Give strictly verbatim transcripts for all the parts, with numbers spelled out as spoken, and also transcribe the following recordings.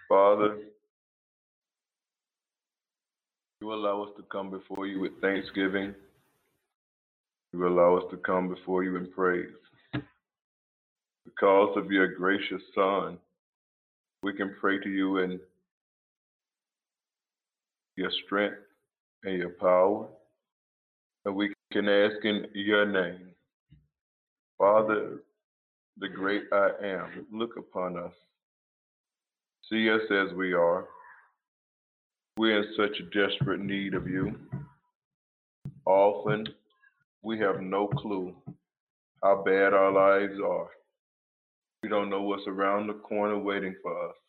Father, you allow us to come before you with thanksgiving. You allow us to come before you in praise. Because of your gracious Son, we can pray to you in your strength and your power, and we can ask in your name. Father, the great I am, look upon us. See us as we are. We're in such desperate need of you. Often, we have no clue how bad our lives are. We don't know what's around the corner waiting for us.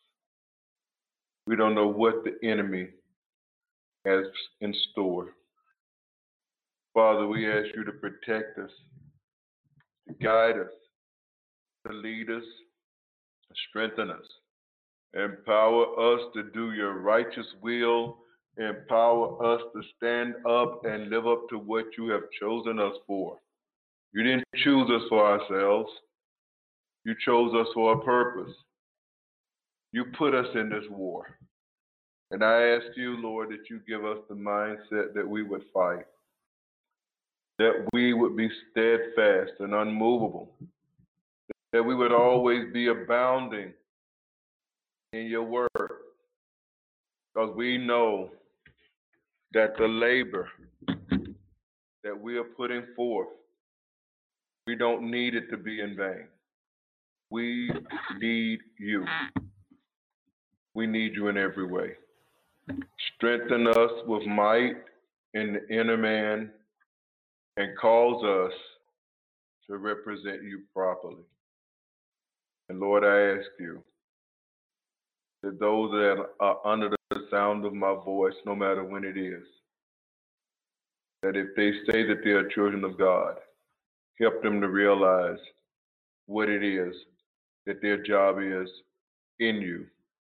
We don't know what the enemy has in store. Father, we ask you to protect us, to guide us, to lead us, to strengthen us. Empower us to do your righteous will. Empower us to stand up and live up to what you have chosen us for. You didn't choose us for ourselves. You chose us for a purpose. You put us in this war. And I ask you, Lord, that you give us the mindset that we would fight, that we would be steadfast and unmovable, that we would always be abounding in your word, because we know that the labor that we are putting forth, we don't need it to be in vain. We need you. We need you in every way. Strengthen us with might in the inner man and cause us to represent you properly. And Lord, I ask you that those that are under the sound of my voice, no matter when it is, that if they say that they are children of God, help them to realize what it is that their job is in you.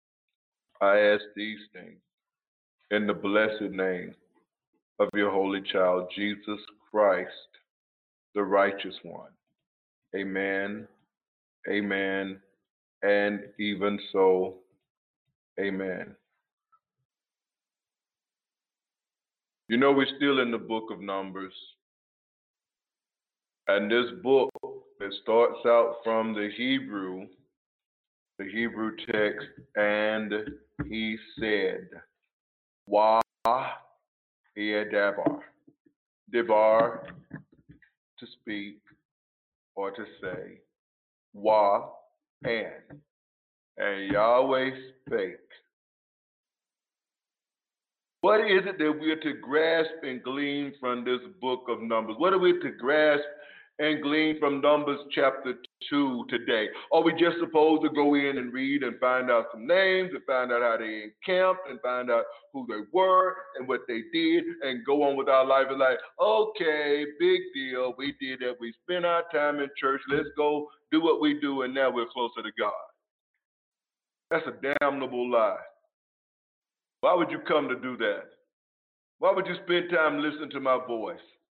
I ask these things in the blessed name of your holy child, Jesus Christ, the righteous one. Amen, amen, and even so, amen. You know, we're still in the book of Numbers. And this book, it starts out from the Hebrew, the Hebrew text, and he said, Wa Debar. Debar, to speak or to say. Wa, and. And Yahweh spake. What is it that we are to grasp and glean from this book of Numbers? What are we to grasp and glean from Numbers chapter two today? Are we just supposed to go in and read and find out some names and find out how they encamped and find out who they were and what they did and go on with our life and like, okay, big deal, we did that, we spent our time in church, let's go do what we do and now we're closer to God? That's a damnable lie. Why would you come to do that? Why would you spend time listening to my voice?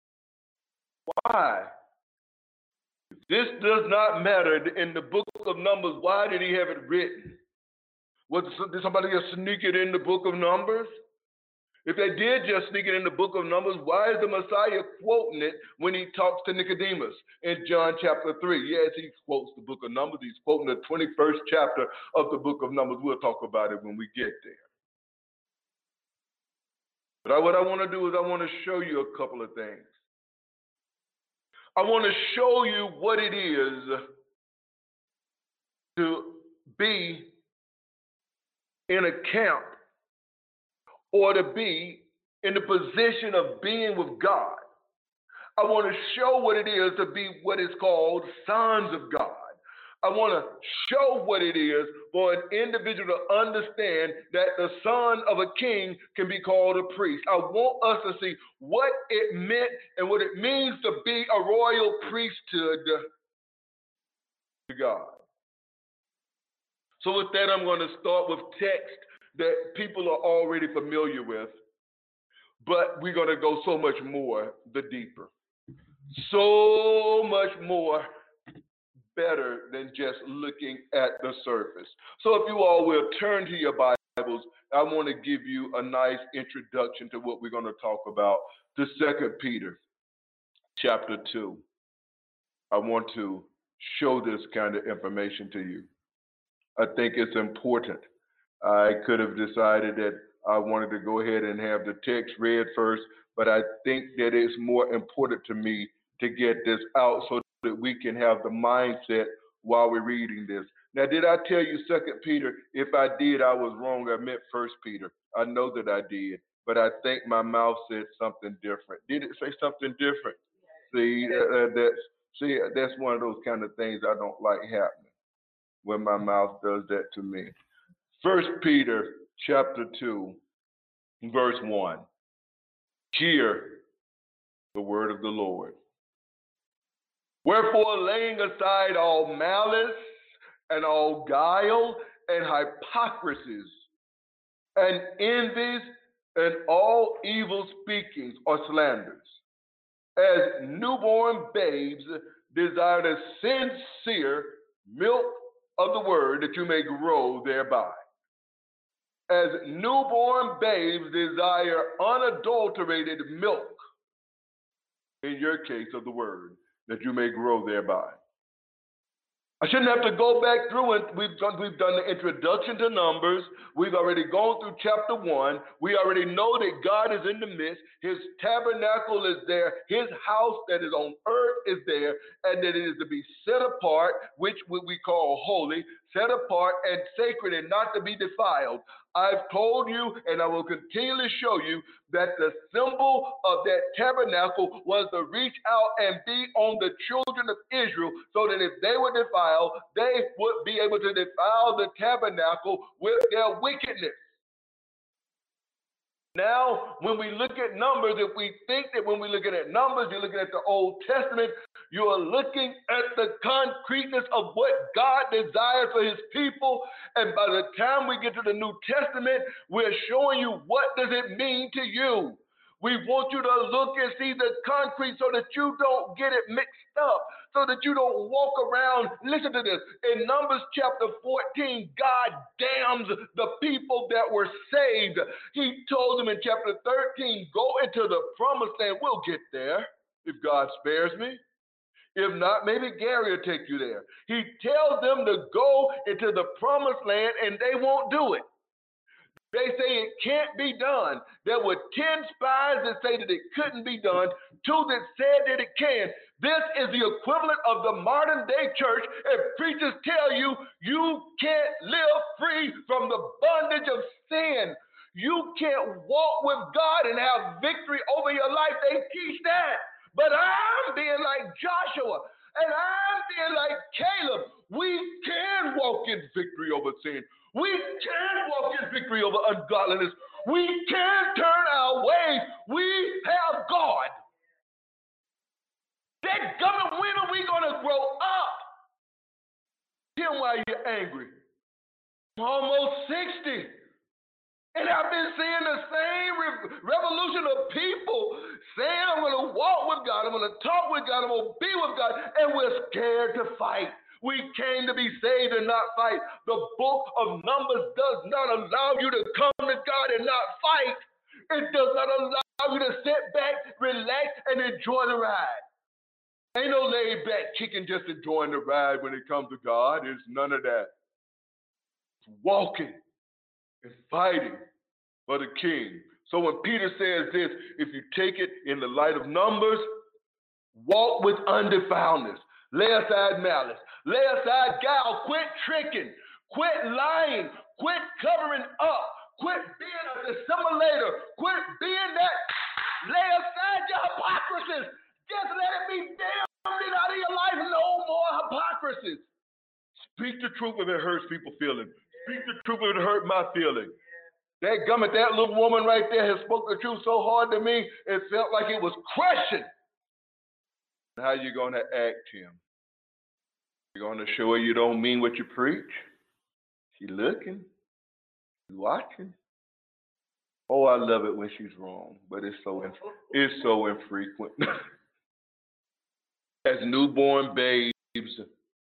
Why? If this does not matter in the book of Numbers, why did he have it written? Was, did somebody just sneak it in the book of Numbers? If they did just sneak it in the book of Numbers, why is the Messiah quoting it when he talks to Nicodemus in John chapter three? Yes, he quotes the book of Numbers. He's quoting the twenty-first chapter of the book of Numbers. We'll talk about it when we get there. But I, what I want to do is I want to show you a couple of things. I want to show you what it is to be in a camp or to be in the position of being with God. I want to show what it is to be what is called sons of God. I want to show what it is for an individual to understand that the son of a king can be called a priest. I want us to see what it meant and what it means to be a royal priesthood to God. So with that, I'm going to start with text that people are already familiar with, but we're going to go so much more the deeper. So much more better than just looking at the surface. So if you all will turn to your Bibles, I want to give you a nice introduction to what we're going to talk about, the Second Peter chapter two. I want to show this kind of information to you. I think it's important. I could have decided that I wanted to go ahead and have the text read first, but I think that it's more important to me to get this out so that we can have the mindset while we're reading this. Now, did I tell you Second Peter? If I did, I was wrong. I meant First Peter. I know that I did, but I think my mouth said something different. Did it say something different? See, uh, that's see, that's one of those kind of things I don't like happening when my mouth does that to me. First Peter chapter two, verse one. Hear the word of the Lord. Wherefore, laying aside all malice and all guile and hypocrisies and envies and all evil speakings or slanders, as newborn babes desire the sincere milk of the word, that you may grow thereby. As newborn babes desire unadulterated milk, in your case of the word, that you may grow thereby. I shouldn't have to go back through it. We've done, we've done the introduction to Numbers. We've already gone through chapter one. We already know that God is in the midst. His tabernacle is there. His house that is on earth is there, and that it is to be set apart, which we call holy, set apart and sacred and not to be defiled. I've told you, and I will continually show you, that the symbol of that tabernacle was to reach out and be on the children of Israel, so that if they were defiled, they would be able to defile the tabernacle with their wickedness. Now, when we look at Numbers, if we think that when we're looking at Numbers, you're looking at the Old Testament, you are looking at the concreteness of what God desires for his people. And by the time we get to the New Testament, we're showing you what does it mean to you. We want you to look and see the concrete so that you don't get it mixed up, so that you don't walk around. Listen to this. In Numbers chapter fourteen, God damns the people that were saved. He told them in chapter thirteen, go into the promised land. We'll get there if God spares me. If not, maybe Gary will take you there. He tells them to go into the promised land, and they won't do it. They say it can't be done. There were ten spies that say that it couldn't be done, two that said that it can. This is the equivalent of the modern day church. If preachers tell you you can't live free from the bondage of sin, you can't walk with God and have victory over your life, they teach that. But I'm being like Joshua, and I'm being like Caleb. We can walk in victory over sin. We can walk in victory over ungodliness. We can turn our ways. We have God. That government, when are we going to grow up? Tell me why you're angry. I'm almost sixty. And I've been seeing the same re- revolution of people saying, I'm going to walk with God, I'm going to talk with God, I'm going to be with God, and we're scared to fight. We came to be saved and not fight. The book of Numbers does not allow you to come to God and not fight. It does not allow you to sit back, relax, and enjoy the ride. Ain't no laid back chicken just enjoying the ride when it comes to God. It's none of that. It's walking and fighting for the King. So when Peter says this, if you take it in the light of Numbers, walk with undefiledness. Lay aside malice. Lay aside guile. Quit tricking. Quit lying. Quit covering up. Quit being a dissimulator. Quit being that. Lay aside your hypocrisies. Just let it be damned out of your life. No more hypocrisies. Speak the truth if it hurts people's feelings. Speak the truth if it hurt my feelings. That gummit, that little woman right there has spoken the truth so hard to me, it felt like it was crushing. How you going to act, Tim? You're going to show her you don't mean what you preach? She looking. She's watching. Oh, I love it when she's wrong, but it's so inf- it's so infrequent. As newborn babes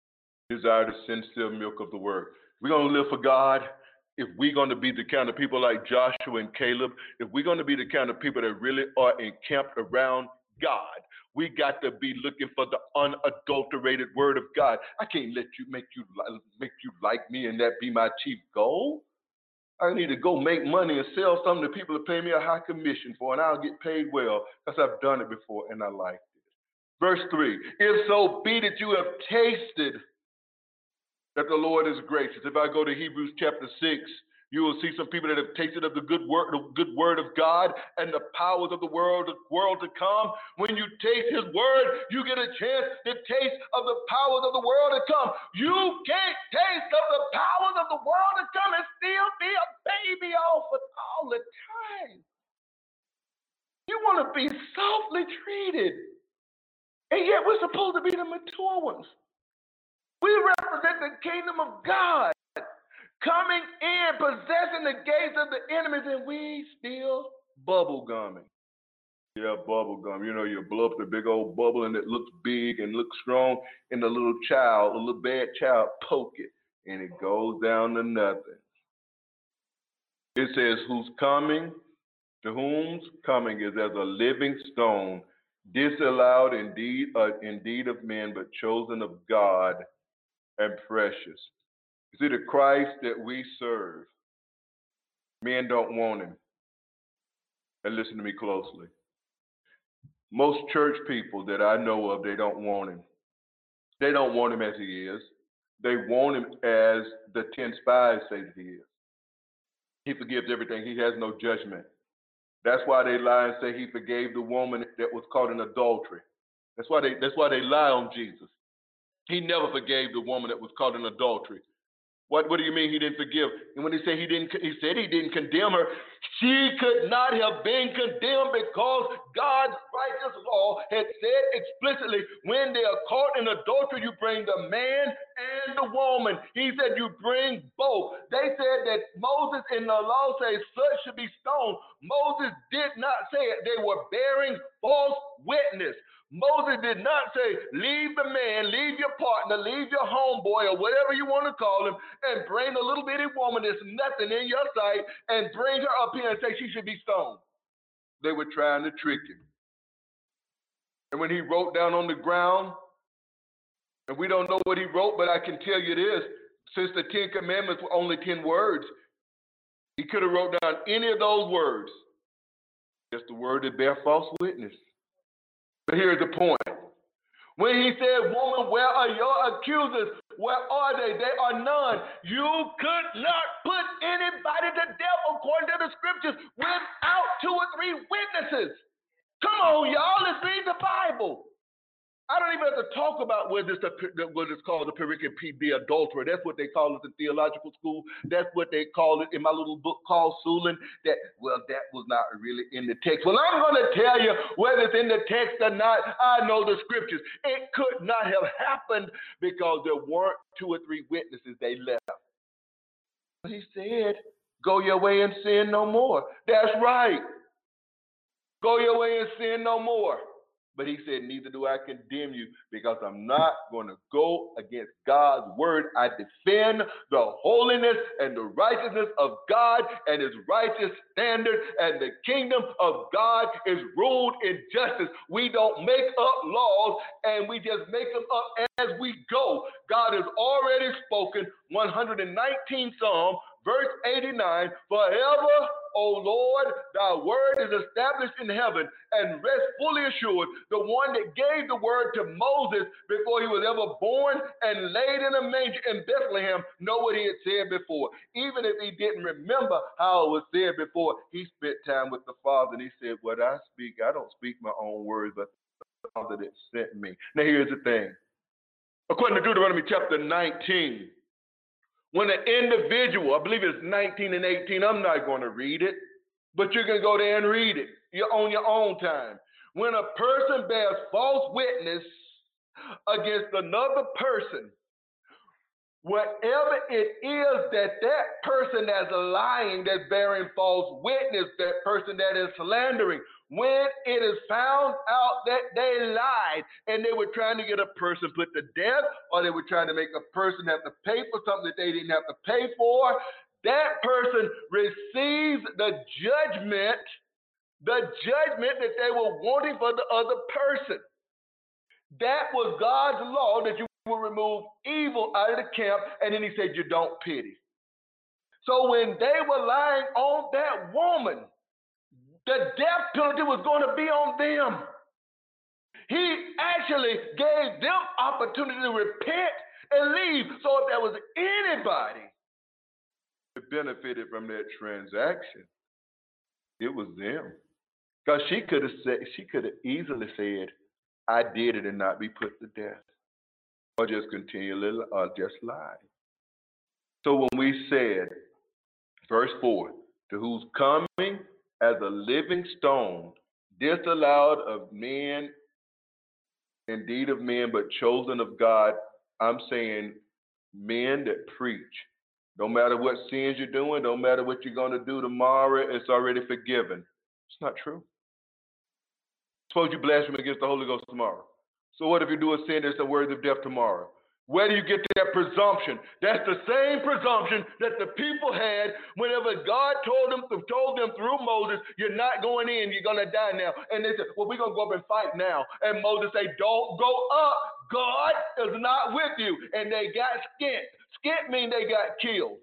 Desire the sincere milk of the word. We're going to live for God. If we're going to be the kind of people like Joshua and Caleb, if we're going to be the kind of people that really are encamped around God, we got to be looking for the unadulterated word of God. I can't let you make you make you like me and that be my chief goal. I need to go make money and sell something that people are paying me a high commission for, and I'll get paid well because I've done it before and I like it. Verse three, if so be that you have tasted that the Lord is gracious. If I go to Hebrews chapter six, you will see some people that have tasted of the good word, the good word of God and the powers of the world, the world to come. When you taste his word, you get a chance to taste of the powers of the world to come. You can't taste of the powers of the world to come and still be a baby off it all the time. You want to be softly treated. And yet we're supposed to be the mature ones. We represent the kingdom of God, coming in, possessing the gates of the enemies, and we still bubble gumming. Yeah, bubble gum. You know, you blow up the big old bubble, and it looks big and looks strong, and the little child, a little bad child, poke it, and it goes down to nothing. It says, who's coming, to whom's coming is as a living stone, disallowed indeed, uh, indeed of men, but chosen of God, and precious. You see, the Christ that we serve, men don't want him. And listen to me closely. Most church people that I know of, they don't want him. They don't want him as he is. They want him as the ten spies say that he is. He forgives everything. He has no judgment. That's why they lie and say he forgave the woman that was caught in adultery. That's why they, that's why they lie on Jesus. He never forgave the woman that was caught in adultery. What, what do you mean he didn't forgive? And when he said he didn't, he said he didn't condemn her. She could not have been condemned because God's righteous law had said explicitly, when they are caught in adultery, you bring the man and the woman. He said you bring both. They said that Moses in the law says such should be stoned. Moses did not say it. They were bearing false witness. Moses did not say, leave the man, leave your partner, leave your homeboy, or whatever you want to call him, and bring a little bitty woman that's nothing in your sight, and bring her up here and say she should be stoned. They were trying to trick him. And when he wrote down on the ground, and we don't know what he wrote, but I can tell you this, since the Ten Commandments were only ten words, he could have wrote down any of those words. Just the word that bear false witness. But here's the point. When he said, woman, where are your accusers? Where are they? They are none. You could not put anybody to death according to the scriptures without two or three witnesses. Come on, y'all, let's read the Bible. I don't even have to talk about what this what is called the pericope, the adulterer. That's what they call it in theological school. That's what they call it in my little book called Sulin. That, well, that was not really in the text. Well, I'm going to tell you whether it's in the text or not. I know the scriptures. It could not have happened because there weren't two or three witnesses. They left. But he said, go your way and sin no more. That's right. Go your way and sin no more. But he said, neither do I condemn you, because I'm not going to go against God's word. I defend the holiness and the righteousness of God and his righteous standard, and the kingdom of God is ruled in justice. We don't make up laws, and we just make them up as we go. God has already spoken, one hundred nineteen Psalm, verse eighty-nine, forever, O Lord, thy word is established in heaven, and rest fully assured. The one that gave the word to Moses before he was ever born and laid in a manger in Bethlehem, know what he had said before. Even if he didn't remember how it was said before, he spent time with the Father, and he said, what I speak, I don't speak my own words, but the Father that sent me. Now here's the thing. According to Deuteronomy chapter nineteen, when an individual, I believe it's nineteen and eighteen, I'm not going to read it, but you can go there and read it. You're on your own time. When a person bears false witness against another person, whatever it is that that person that's lying, that's bearing false witness, that person that is slandering, when it is found out that they lied and they were trying to get a person put to death, or they were trying to make a person have to pay for something that they didn't have to pay for, that person receives the judgment, the judgment that they were wanting for the other person. That was God's law, that you will remove evil out of the camp, and then he said you don't pity. So when they were lying on that woman, the death penalty was going to be on them. He actually gave them opportunity to repent and leave. So if there was anybody that benefited from that transaction, it was them. Because she could have said, she could have easily said, I did it and not be put to death. Or just continually or just lie. So when we said, verse four, to whose coming as a living stone, disallowed of men, indeed of men, but chosen of God, I'm saying men that preach. No matter what sins you're doing, don't matter what you're going to do tomorrow, it's already forgiven. It's not true. Suppose you blaspheme against the Holy Ghost tomorrow. So what if you do a sin that's a word of death tomorrow? Where do you get that presumption? That's the same presumption that the people had whenever God told them, told them through Moses, you're not going in, you're going to die now. And they said, well, we're going to go up and fight now. And Moses said, don't go up. God is not with you. And they got skint. Skint means they got killed.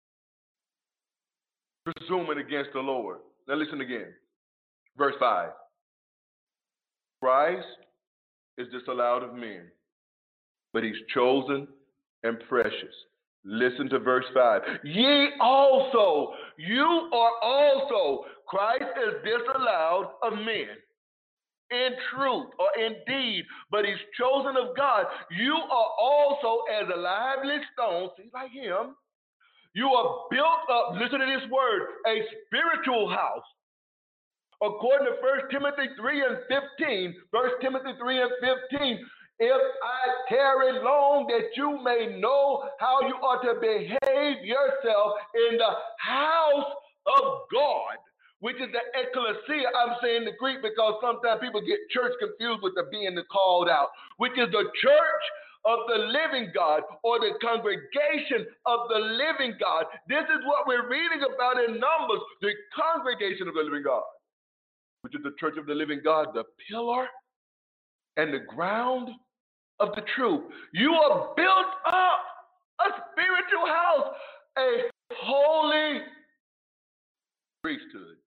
Presuming against the Lord. Now listen again. Verse five. Christ is disallowed of men, but he's chosen and precious. Listen to verse five. Ye also, you are also, Christ is disallowed of men. In truth or in deed, but he's chosen of God. You are also as a lively stone, see, like him. You are built up, listen to this word, a spiritual house. According to First Timothy three and fifteen, First Timothy three and fifteen, if I tarry long, that you may know how you ought to behave yourself in the house of God, which is the ecclesia. I'm saying the Greek because sometimes people get church confused with the being the called out, which is the church of the living God, or the congregation of the living God. This is what we're reading about in Numbers, the congregation of the living God, which is the church of the living God, the pillar and the ground of the truth. You are built up a spiritual house, a holy priesthood,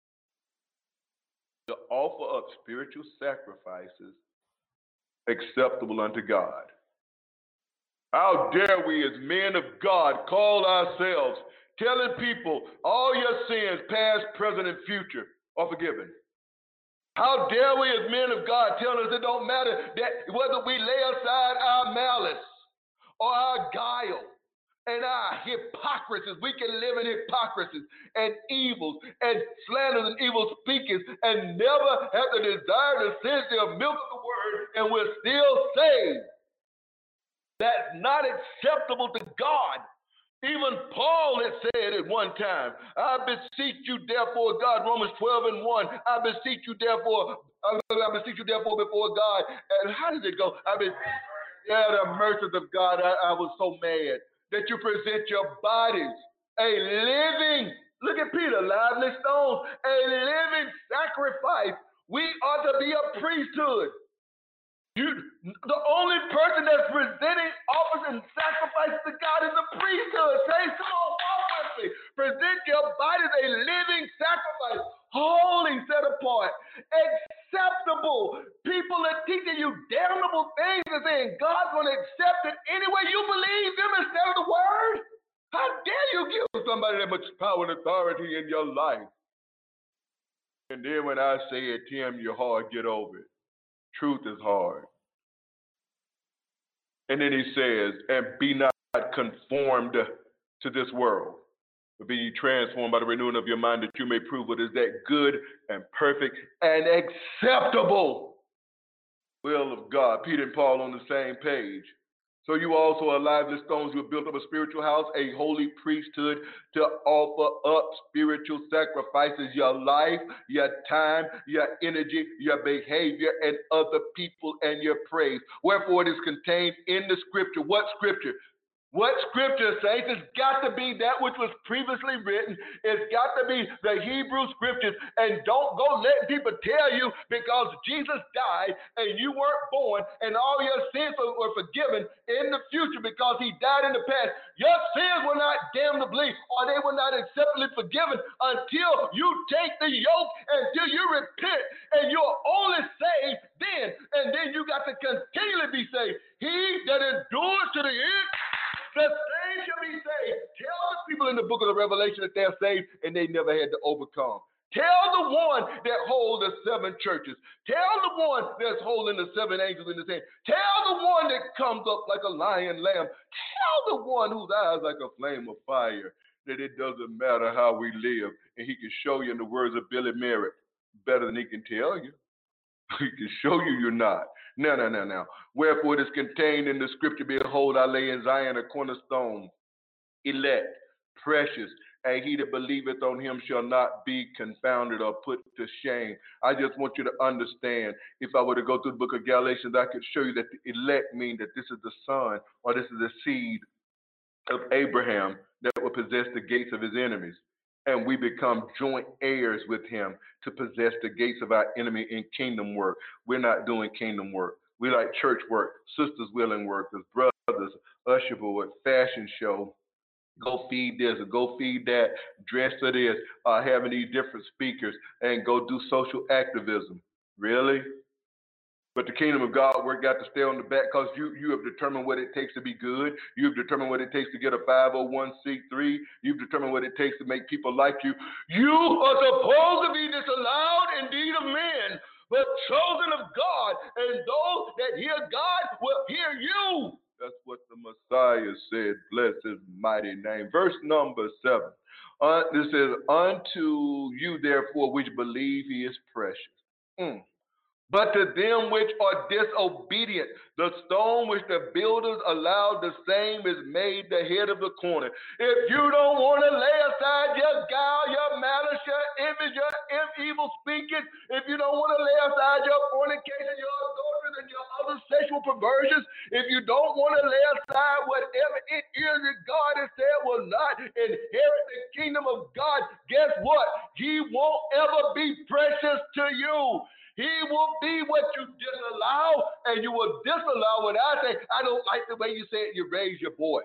to offer up spiritual sacrifices acceptable unto God. How dare we as men of God call ourselves, telling people all your sins, past, present, and future, are forgiven? How dare we as men of God tell us it don't matter that whether we lay aside our malice or our guile and our hypocrisies, we can live in hypocrisies and evils and slanders and evil speakings and never have the desire to sense the milk of the word, and we're still saved. That's not acceptable to God. Even Paul had said at one time, I beseech you therefore, God, Romans twelve and one, I beseech you therefore, I beseech you therefore before God. And how does it go? I beseech, yeah, the mercies of God, I, I was so mad that you present your bodies a living, look at Peter, lively stones, a living sacrifice. We ought to be a priesthood. You, the only person that's presenting offers and sacrifices to God is a priesthood. Say, come on, walk with me. Present your body as a living sacrifice, holy, set apart, acceptable. People are teaching you damnable things and saying God's going to accept it anyway you believe them instead of the word. How dare you give somebody that much power and authority in your life? And then when I say it, Tim, you're hard, get over it. Truth is hard. And then he says, and be not conformed to this world, but be ye transformed by the renewing of your mind, that you may prove what is that good and perfect and acceptable will of God. Peter and Paul on the same page. So you also are lively stones. You have built up a spiritual house, a holy priesthood to offer up spiritual sacrifices, your life, your time, your energy, your behavior, and other people and your praise. Wherefore it is contained in the scripture. What scripture? What scripture says? It's got to be that which was previously written. It's got to be the Hebrew scriptures. And don't go letting people tell you because Jesus died and you weren't born and all your sins were forgiven in the future because he died in the past. Your sins were not damnably or they were not acceptably forgiven until you take the yoke, until you repent, and you're only saved then. And then you got to continually be saved. He that endures to the end, the same shall be saved. Tell the people in the book of the Revelation that they're saved and they never had to overcome. Tell the one that holds the seven churches. Tell the one that's holding the seven angels in his hand. Tell the one that comes up like a lion lamb. Tell the one whose eyes like a flame of fire that it doesn't matter how we live. And he can show you in the words of Billy Merritt better than he can tell you. He can show you you're not. No, no, no, no. Wherefore it is contained in the scripture, behold, I lay in Zion a cornerstone, elect, precious, and he that believeth on him shall not be confounded or put to shame. I just want you to understand, if I were to go through the book of Galatians, I could show you that the elect mean that this is the son or this is the seed of Abraham that will possess the gates of his enemies. And we become joint heirs with him to possess the gates of our enemy in kingdom work. We're not doing kingdom work. We like church work, sisters willing workers, brothers, usher board, fashion show, go feed this or go feed that, dress for this, uh, having these different speakers, and go do social activism. Really? But the kingdom of God work got to stay on the back because you, you have determined what it takes to be good. You've determined what it takes to get a five oh one c three. You've determined what it takes to make people like you. You are supposed to be disallowed indeed of men, but chosen of God. And those that hear God will hear you. That's what the Messiah said. Bless his mighty name. Verse number seven. Uh, this says, unto you therefore which believe he is precious. Mm. But to them which are disobedient, the stone which the builders allowed, the same is made the head of the corner. If you don't want to lay aside your guile, your malice, your envy, your evil speaking, if you don't want to lay aside your fornication, your adultery, and your other sexual perversions, if you don't want to lay aside whatever it is that God has said will not inherit the kingdom of God, guess what? He won't ever be precious to you. He will be what you disallow, and you will disallow what I say. I don't like the way you say it, you raise your voice.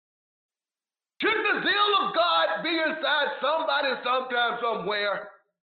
Should the zeal of God be inside somebody sometime, somewhere?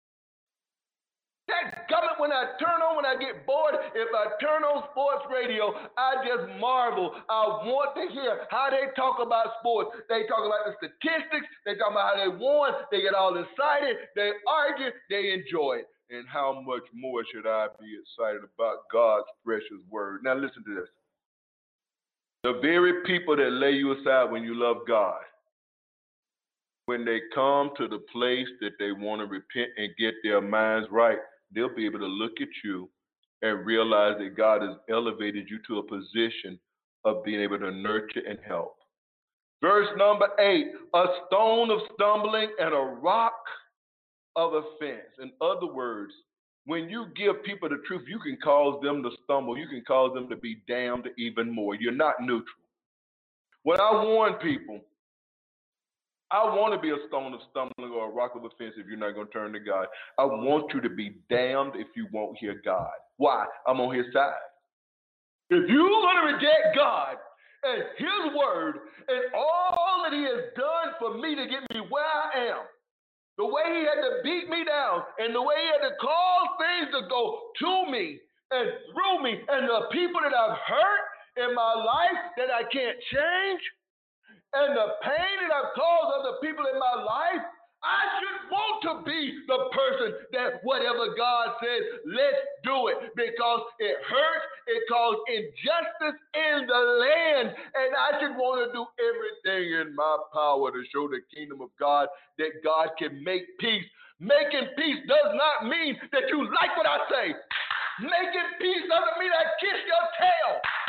That government, when I turn on, when I get bored, if I turn on sports radio, I just marvel. I want to hear how they talk about sports. They talk about the statistics. They talk about how they won. They get all excited. They argue. They enjoy it. And how much more should I be excited about God's precious word? Now listen to this. The very people that lay you aside when you love God, when they come to the place that they want to repent and get their minds right, they'll be able to look at you and realize that God has elevated you to a position of being able to nurture and help. Verse number eight, a stone of stumbling and a rock of offense. In other words, when you give people the truth, you can cause them to stumble. You can cause them to be damned even more. You're not neutral. When I warn people, I want to be a stone of stumbling or a rock of offense if you're not going to turn to God. I want you to be damned if you won't hear God. Why? I'm on his side. If you're going to reject God and his word and all that he has done for me to get me where I am, the way he had to beat me down and the way he had to cause things to go to me and through me and the people that I've hurt in my life that I can't change and the pain that I've caused other people in my life, I should want to be the person that whatever God says, let's do it because it hurts, it causes injustice in the land, and I should want to do everything in my power to show the kingdom of God that God can make peace. Making peace does not mean that you like what I say. Making peace doesn't mean I kiss your tail.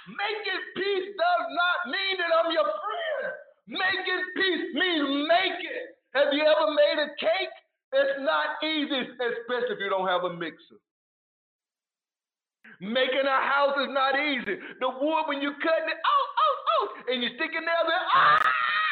Making peace does not mean that I'm your friend. Making peace means make it. Have you ever made a cake? It's not easy, especially if you don't have a mixer. Making a house is not easy. The wood, when you cut it, oh, oh, oh, and you stick it nails in, ah!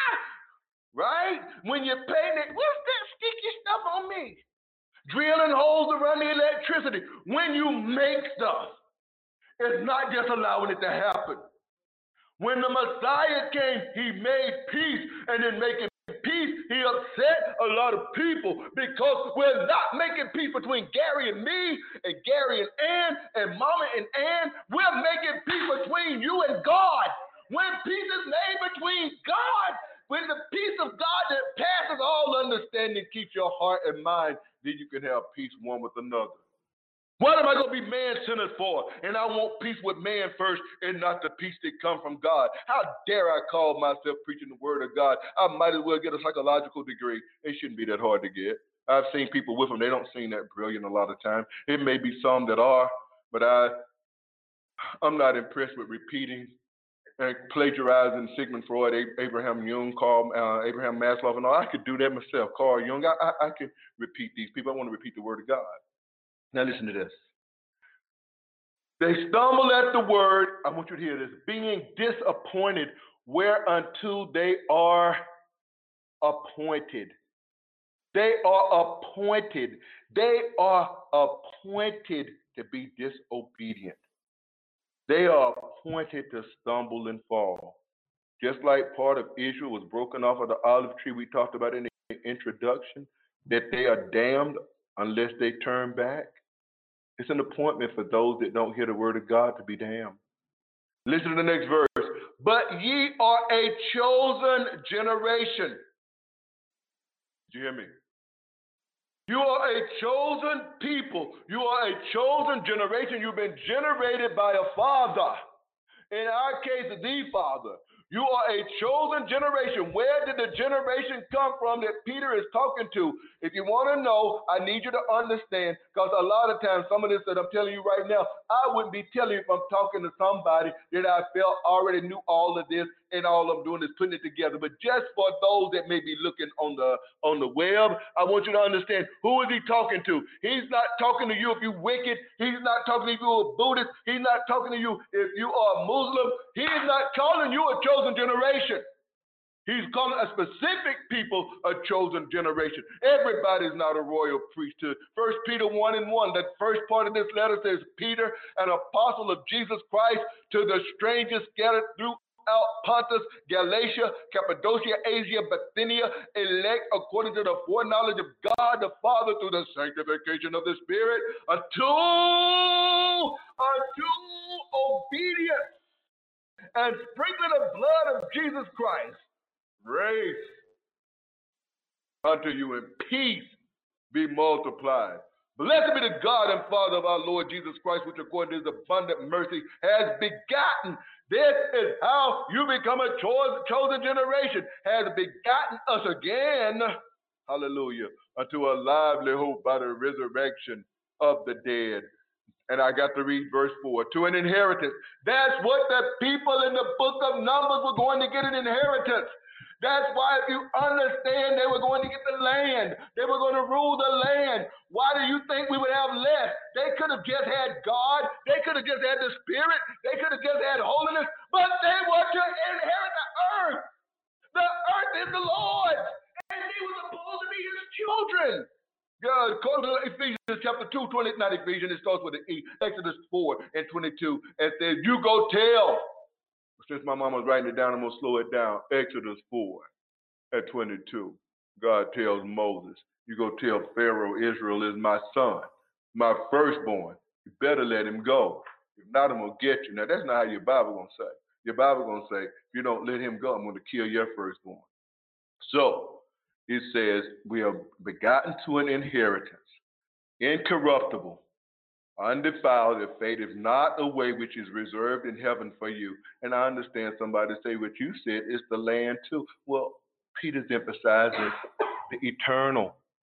Right? When you paint it, what's that sticky stuff on me? Drilling holes around the electricity. When you make stuff, it's not just allowing it to happen. When the Messiah came, he made peace, and in making peace, he upset a lot of people because we're not making peace between Gary and me, and Gary and Ann, and Mama and Ann. We're making peace between you and God. When peace is made between God, when the peace of God that passes all understanding keeps your heart and mind, then you can have peace one with another. What am I going to be man-centered for? And I want peace with man first and not the peace that comes from God. How dare I call myself preaching the word of God? I might as well get a psychological degree. It shouldn't be that hard to get. I've seen people with them. They don't seem that brilliant a lot of times. It may be some that are, but I, I'm not impressed with repeating and plagiarizing Sigmund Freud, Abraham Jung, Carl, uh, Abraham Maslow, and all. I could do that myself. Carl Jung, I, I, I can repeat these people. I want to repeat the word of God. Now listen to this. They stumble at the word, I want you to hear this, being disappointed whereunto they are appointed. They are appointed. They are appointed to be disobedient. They are appointed to stumble and fall. Just like part of Israel was broken off of the olive tree we talked about in the introduction, that they are damned unless they turn back. It's an appointment for those that don't hear the word of God to be damned. Listen to the next verse. But ye are a chosen generation. Did you hear me? You are a chosen people. You are a chosen generation. You've been generated by a father. In our case, the Father. You are a chosen generation. Where did the generation come from that Peter is talking to? If you want to know, I need you to understand, because a lot of times, some of this that I'm telling you right now, I wouldn't be telling you if I'm talking to somebody that I felt already knew all of this, and all I'm doing is putting it together. But just for those that may be looking on the on the web, I want you to understand, who is he talking to? He's not talking to you if you're wicked. He's not talking to you if you're a Buddhist. He's not talking to you if you are a Muslim. He's not calling you a chosen generation. He's calling a specific people a chosen generation. Everybody's not a royal priesthood. First Peter one and one, that first part of this letter says, Peter, an apostle of Jesus Christ, to the strangers scattered through out Pontus, Galatia, Cappadocia, Asia, Bithynia, elect according to the foreknowledge of God the Father through the sanctification of the Spirit, unto, unto obedience and sprinkling of blood of Jesus Christ. Grace unto you and peace be multiplied. Blessed be the God and Father of our Lord Jesus Christ, which according to his abundant mercy has begotten. This is how you become a cho- chosen generation, has begotten us again, hallelujah, unto a lively hope by the resurrection of the dead. And I got to read verse four, to an inheritance. That's what the people in the book of Numbers were going to get, an inheritance. That's why if you understand they were going to get the land, they were going to rule the land. Why do you think we would have less? They could have just had God. They could have just had the Spirit. They could have just had holiness, but they were to inherit the earth. The earth is the Lord's, and they were supposed to be his children. God, go to Ephesians chapter two, twenty, not Ephesians, it starts with an E, Exodus four and twenty-two, and says, you go tell. Since my mama's writing it down, I'm going to slow it down. Exodus four at twenty-two. God tells Moses, you go tell Pharaoh, Israel is my son, my firstborn. You better let him go. If not, I'm going to get you. Now, that's not how your Bible going to say. Your Bible going to say, if you don't let him go, I'm going to kill your firstborn. So, it says, we are begotten to an inheritance, incorruptible, undefiled, if fate is not away, which is reserved in heaven for you. And I understand somebody say what you said is the land too. Well, Peter's emphasizing the eternal.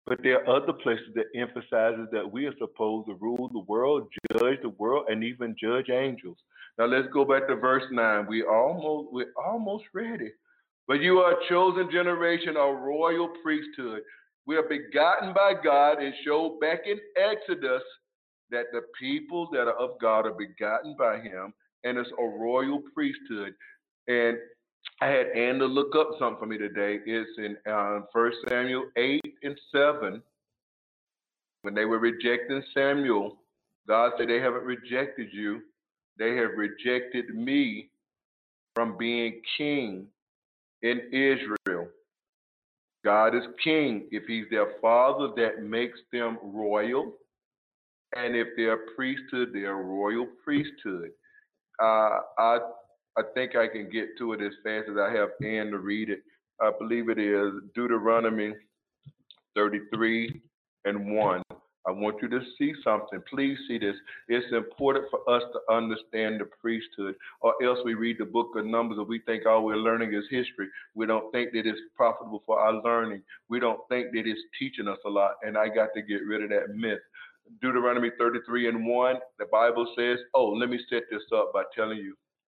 But there are other places that emphasizes that we are supposed to rule the world, judge the world, and even judge angels. Now let's go back to verse nine. We almost we're almost ready. But you are a chosen generation, a royal priesthood. We are begotten by God. It showed back in Exodus that the people that are of God are begotten by him, and it's a royal priesthood. And I had Anna look up something for me today. It's in uh, First Samuel eight and seven. When they were rejecting Samuel, God said, they haven't rejected you. They have rejected me from being king in Israel. God is king. If he's their father, that makes them royal. And if they're priesthood, they're royal priesthood. Uh, I I think I can get to it as fast as I have Ann to read it. I believe it is Deuteronomy thirty-three and one. I want you to see something. Please see this. It's important for us to understand the priesthood, or else we read the book of Numbers and we think all we're learning is history. We don't think that it's profitable for our learning. We don't think that it's teaching us a lot, and I got to get rid of that myth. Deuteronomy thirty-three and one, the Bible says, oh, let me set this up by telling you,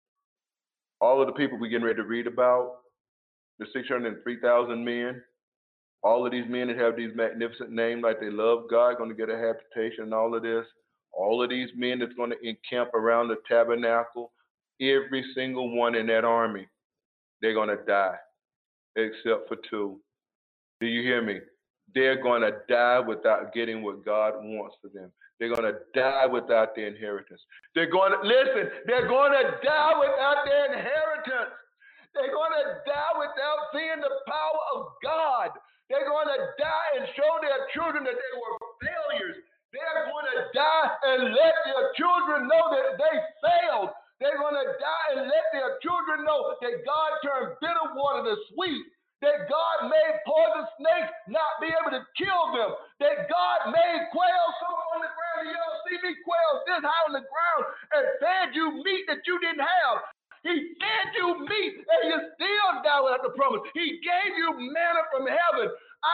all of the people we're getting ready to read about, the six hundred three thousand men, all of these men that have these magnificent names, like they love God, going to get a habitation and all of this. All of these men that's going to encamp around the tabernacle, every single one in that army, they're going to die, except for two. Do you hear me? They're going to die without getting what God wants for them. They're going to die without their inheritance. They're going to, listen, they're going to die without their inheritance. They're going to die without seeing the power of God. They're going to die and show their children that they were failures. They're going to die and let their children know that they failed. They're going to die and let their children know that God turned bitter water to sweet. That God made poison snakes not be able to kill them. That God made quails come on the ground. You don't see me quails this high on the ground and fed you meat that you didn't have. He fed you meat and you still die without the promise. He gave you manna from heaven.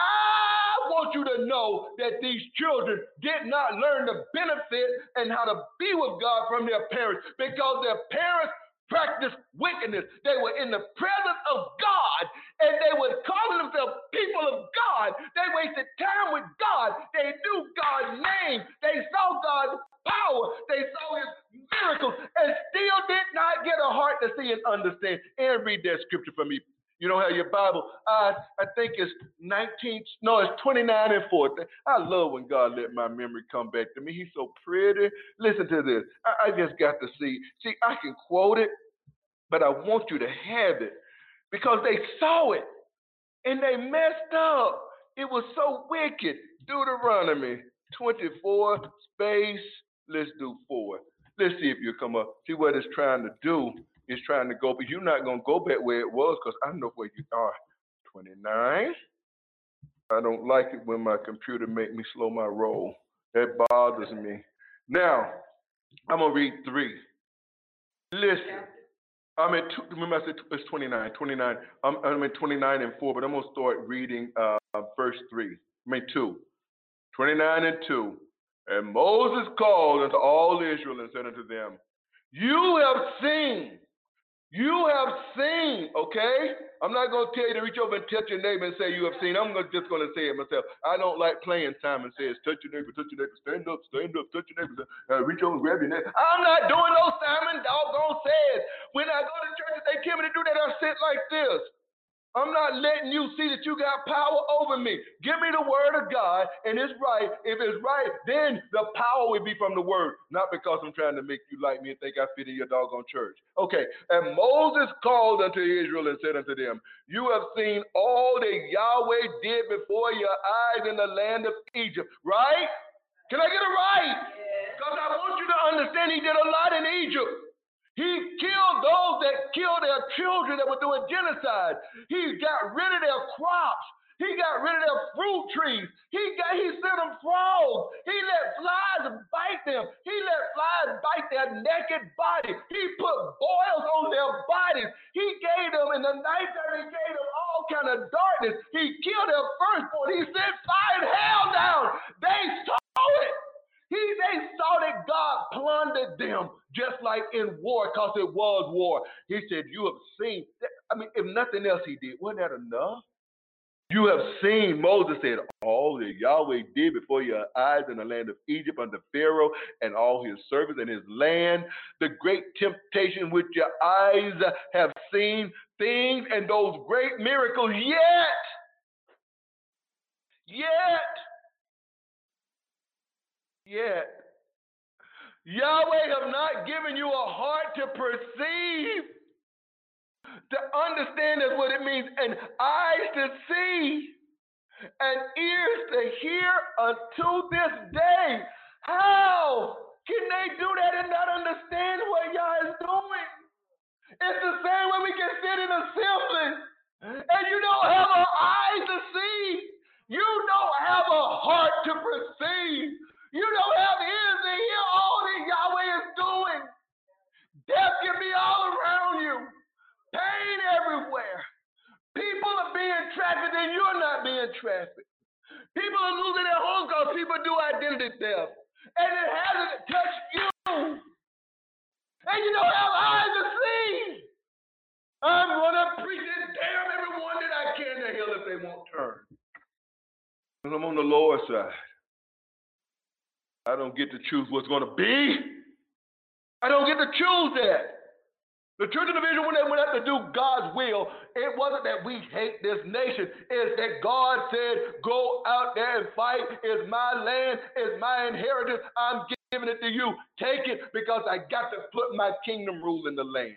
I want you to know that these children did not learn the benefit and how to be with God from their parents, because their parents practiced wickedness. They were in the presence of God, and they would call themselves people of God. They wasted time with God. They knew God's name. They saw God's power. They saw his miracles, and still did not get a heart to see and understand. And read that scripture for me. You don't have your Bible. Uh, I think it's nineteen, no, it's twenty-nine and four. I love when God let my memory come back to me. He's so pretty. Listen to this. I, I just got to see. See, I can quote it, but I want you to have it, because they saw it and they messed up. It was so wicked. Deuteronomy twenty-four, space, let's do four. Let's see if you come up. See what it's trying to do. It's trying to go, but you're not going to go back where it was, because I know where you are. twenty-nine. I don't like it when my computer make me slow my roll. That bothers me. Now, I'm going to read three. Listen. I'm at, remember I said it's twenty-nine. twenty-nine. I'm, I'm at twenty-nine and four, but I'm going to start reading uh, verse three. I mean two. twenty-nine and two. And Moses called unto all Israel and said unto them, you have seen. You have seen, okay? I'm not going to tell you to reach over and touch your neighbor and say you have seen. I'm gonna, just going to say it myself. I don't like playing Simon Says, touch your neighbor, touch your neighbor, stand up, stand up, touch your neighbor, uh, reach over and grab your neighbor. I'm not doing no Simon doggone Says. When I go to church, if they tell me to do that, I sit like this. I'm not letting you see that you got power over me. Give me the word of God, and it's right. If it's right, then the power will be from the word, not because I'm trying to make you like me and think I fit in your doggone church. Okay, and Moses called unto Israel and said unto them, you have seen all that Yahweh did before your eyes in the land of Egypt, right? Can I get it right? Because I want you to understand he did a lot in Egypt. He killed those that killed their children that were doing genocide. He got rid of their crops. He got rid of their fruit trees. He got, he sent them frogs. He let flies bite them. He let flies bite their naked body. He put boils on their bodies. He gave them, in the nighttime, he gave them all kind of darkness. He killed their firstborn. He sent fire and in war because it was war. He said, you have seen, I mean, if nothing else he did, wasn't that enough? You have seen, Moses said, all that Yahweh did before your eyes in the land of Egypt under Pharaoh and all his servants and his land, the great temptation which your eyes have seen, things and those great miracles, yet, yet, yet, Yahweh have not given you a heart to perceive, to understand that's what it means, and eyes to see, and ears to hear unto this day. How can they do that and not understand what Yah is doing? It's the same way we can sit in assembly and you don't have an eye to see. You don't have a heart to perceive. You don't have ears to hear all that Yahweh is doing. Death can be all around you. Pain everywhere. People are being trafficked and you're not being trafficked. People are losing their homes because people do identity theft. And it hasn't touched you. And you don't have eyes to see. I'm going to preach and damn everyone that I can to hell if they won't turn. Because I'm on the Lord's side. I don't get to choose what's going to be. I don't get to choose that. The children of Israel, when they went out to do God's will, it wasn't that we hate this nation. It's that God said, go out there and fight. It's my land. It's my inheritance. I'm giving it to you. Take it because I got to put my kingdom rule in the land.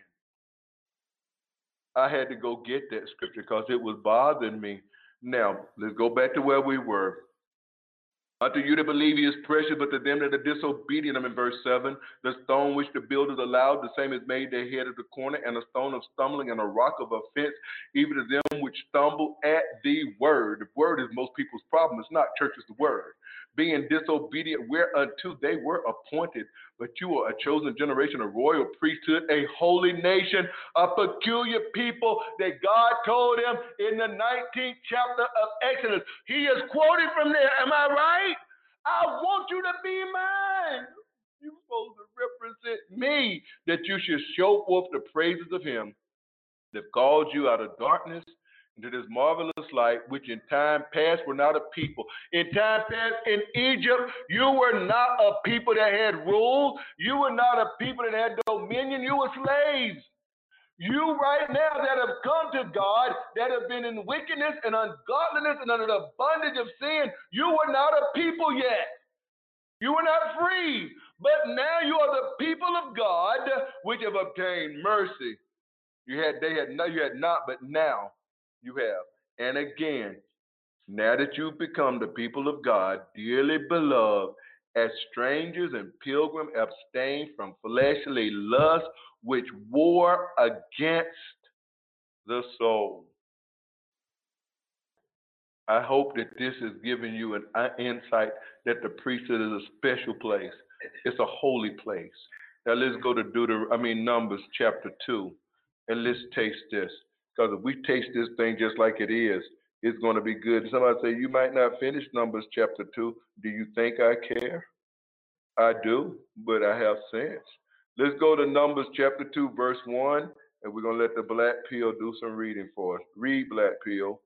I had to go get that scripture because it was bothering me. Now, let's go back to where we were. Unto you that believe he is precious, but to them that are disobedient, I'm in verse seven, the stone which the builders allowed, the same is made the head of the corner, and a stone of stumbling and a rock of offense, even to them which stumble at the word. The word is most people's problem. It's not church, it's the word. Being disobedient whereunto they were appointed, but you are a chosen generation, a royal priesthood, a holy nation, a peculiar people that God told them in the nineteenth chapter of Exodus. He is quoting from there. Am I right? I want you to be mine. You're supposed to represent me, that you should show forth the praises of him that called you out of darkness into this marvelous light, which in time past were not a people. In time past in Egypt, you were not a people that had rule. You were not a people that had dominion. You were slaves. You right now that have come to God, that have been in wickedness and ungodliness and under the bondage of sin, you were not a people yet. You were not free. But now you are the people of God, which have obtained mercy. You had, they had, no, you had not, but now you have. And again, now that you've become the people of God, dearly beloved, as strangers and pilgrims, abstain from fleshly lust, which war against the soul. I hope that this is giving you an insight that the priesthood is a special place. It's a holy place. Now let's go to Deuter- I mean Numbers chapter two, and let's taste this. Because if we taste this thing just like it is, it's going to be good. Somebody say, you might not finish Numbers chapter two. Do you think I care? I do, but I have sense. Let's go to Numbers chapter two, verse one, and we're going to let the Black Pill do some reading for us. Read, Black Pill.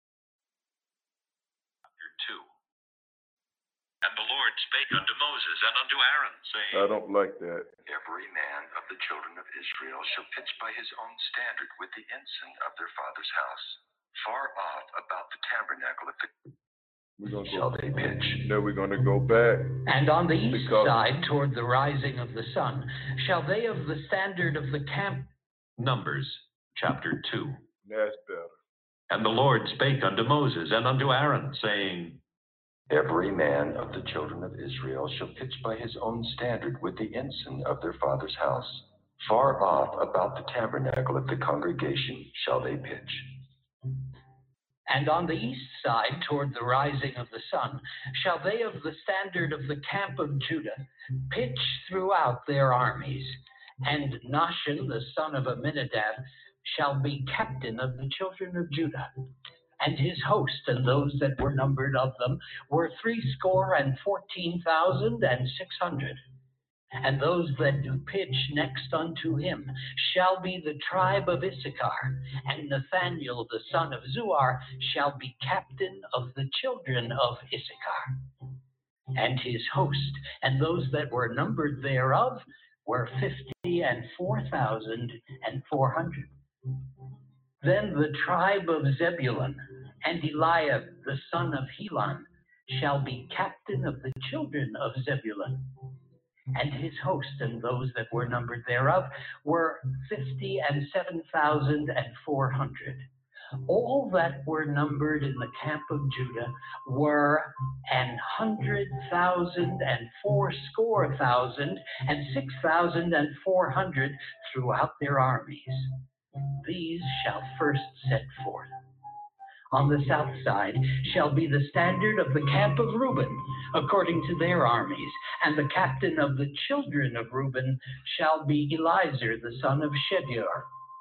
Chapter two. And the Lord spake unto Moses and unto Aaron, saying, I don't like that. Every man of the children of Israel shall pitch by his own standard with the ensign of their father's house, far off about the tabernacle of the We're gonna shall go, they pitch. Then we're going to go back. And on the east Because- side, toward the rising of the sun, shall they of the standard of the camp. Numbers chapter two. That's better. And the Lord spake unto Moses and unto Aaron, saying, Every man of the children of Israel shall pitch by his own standard with the ensign of their father's house. Far off about the tabernacle of the congregation shall they pitch. And on the east side, toward the rising of the sun, shall they of the standard of the camp of Judah pitch throughout their armies. And Nahshon, the son of Amminadab, shall be captain of the children of Judah. And his host and those that were numbered of them were threescore and fourteen thousand and six hundred. And those that do pitch next unto him shall be the tribe of Issachar, and Nathaniel the son of Zuar shall be captain of the children of Issachar. And his host, and those that were numbered thereof, were fifty and four thousand and four hundred. Then the tribe of Zebulun, and Eliab the son of Helon, shall be captain of the children of Zebulun. And his host, and those that were numbered thereof, were fifty and seven thousand and four hundred. All that were numbered in the camp of Judah were an hundred thousand and fourscore thousand and six thousand and four hundred throughout their armies. These shall first set forth. On the south side shall be the standard of the camp of Reuben, according to their armies, and the captain of the children of Reuben shall be Elizur the son of Shedeur.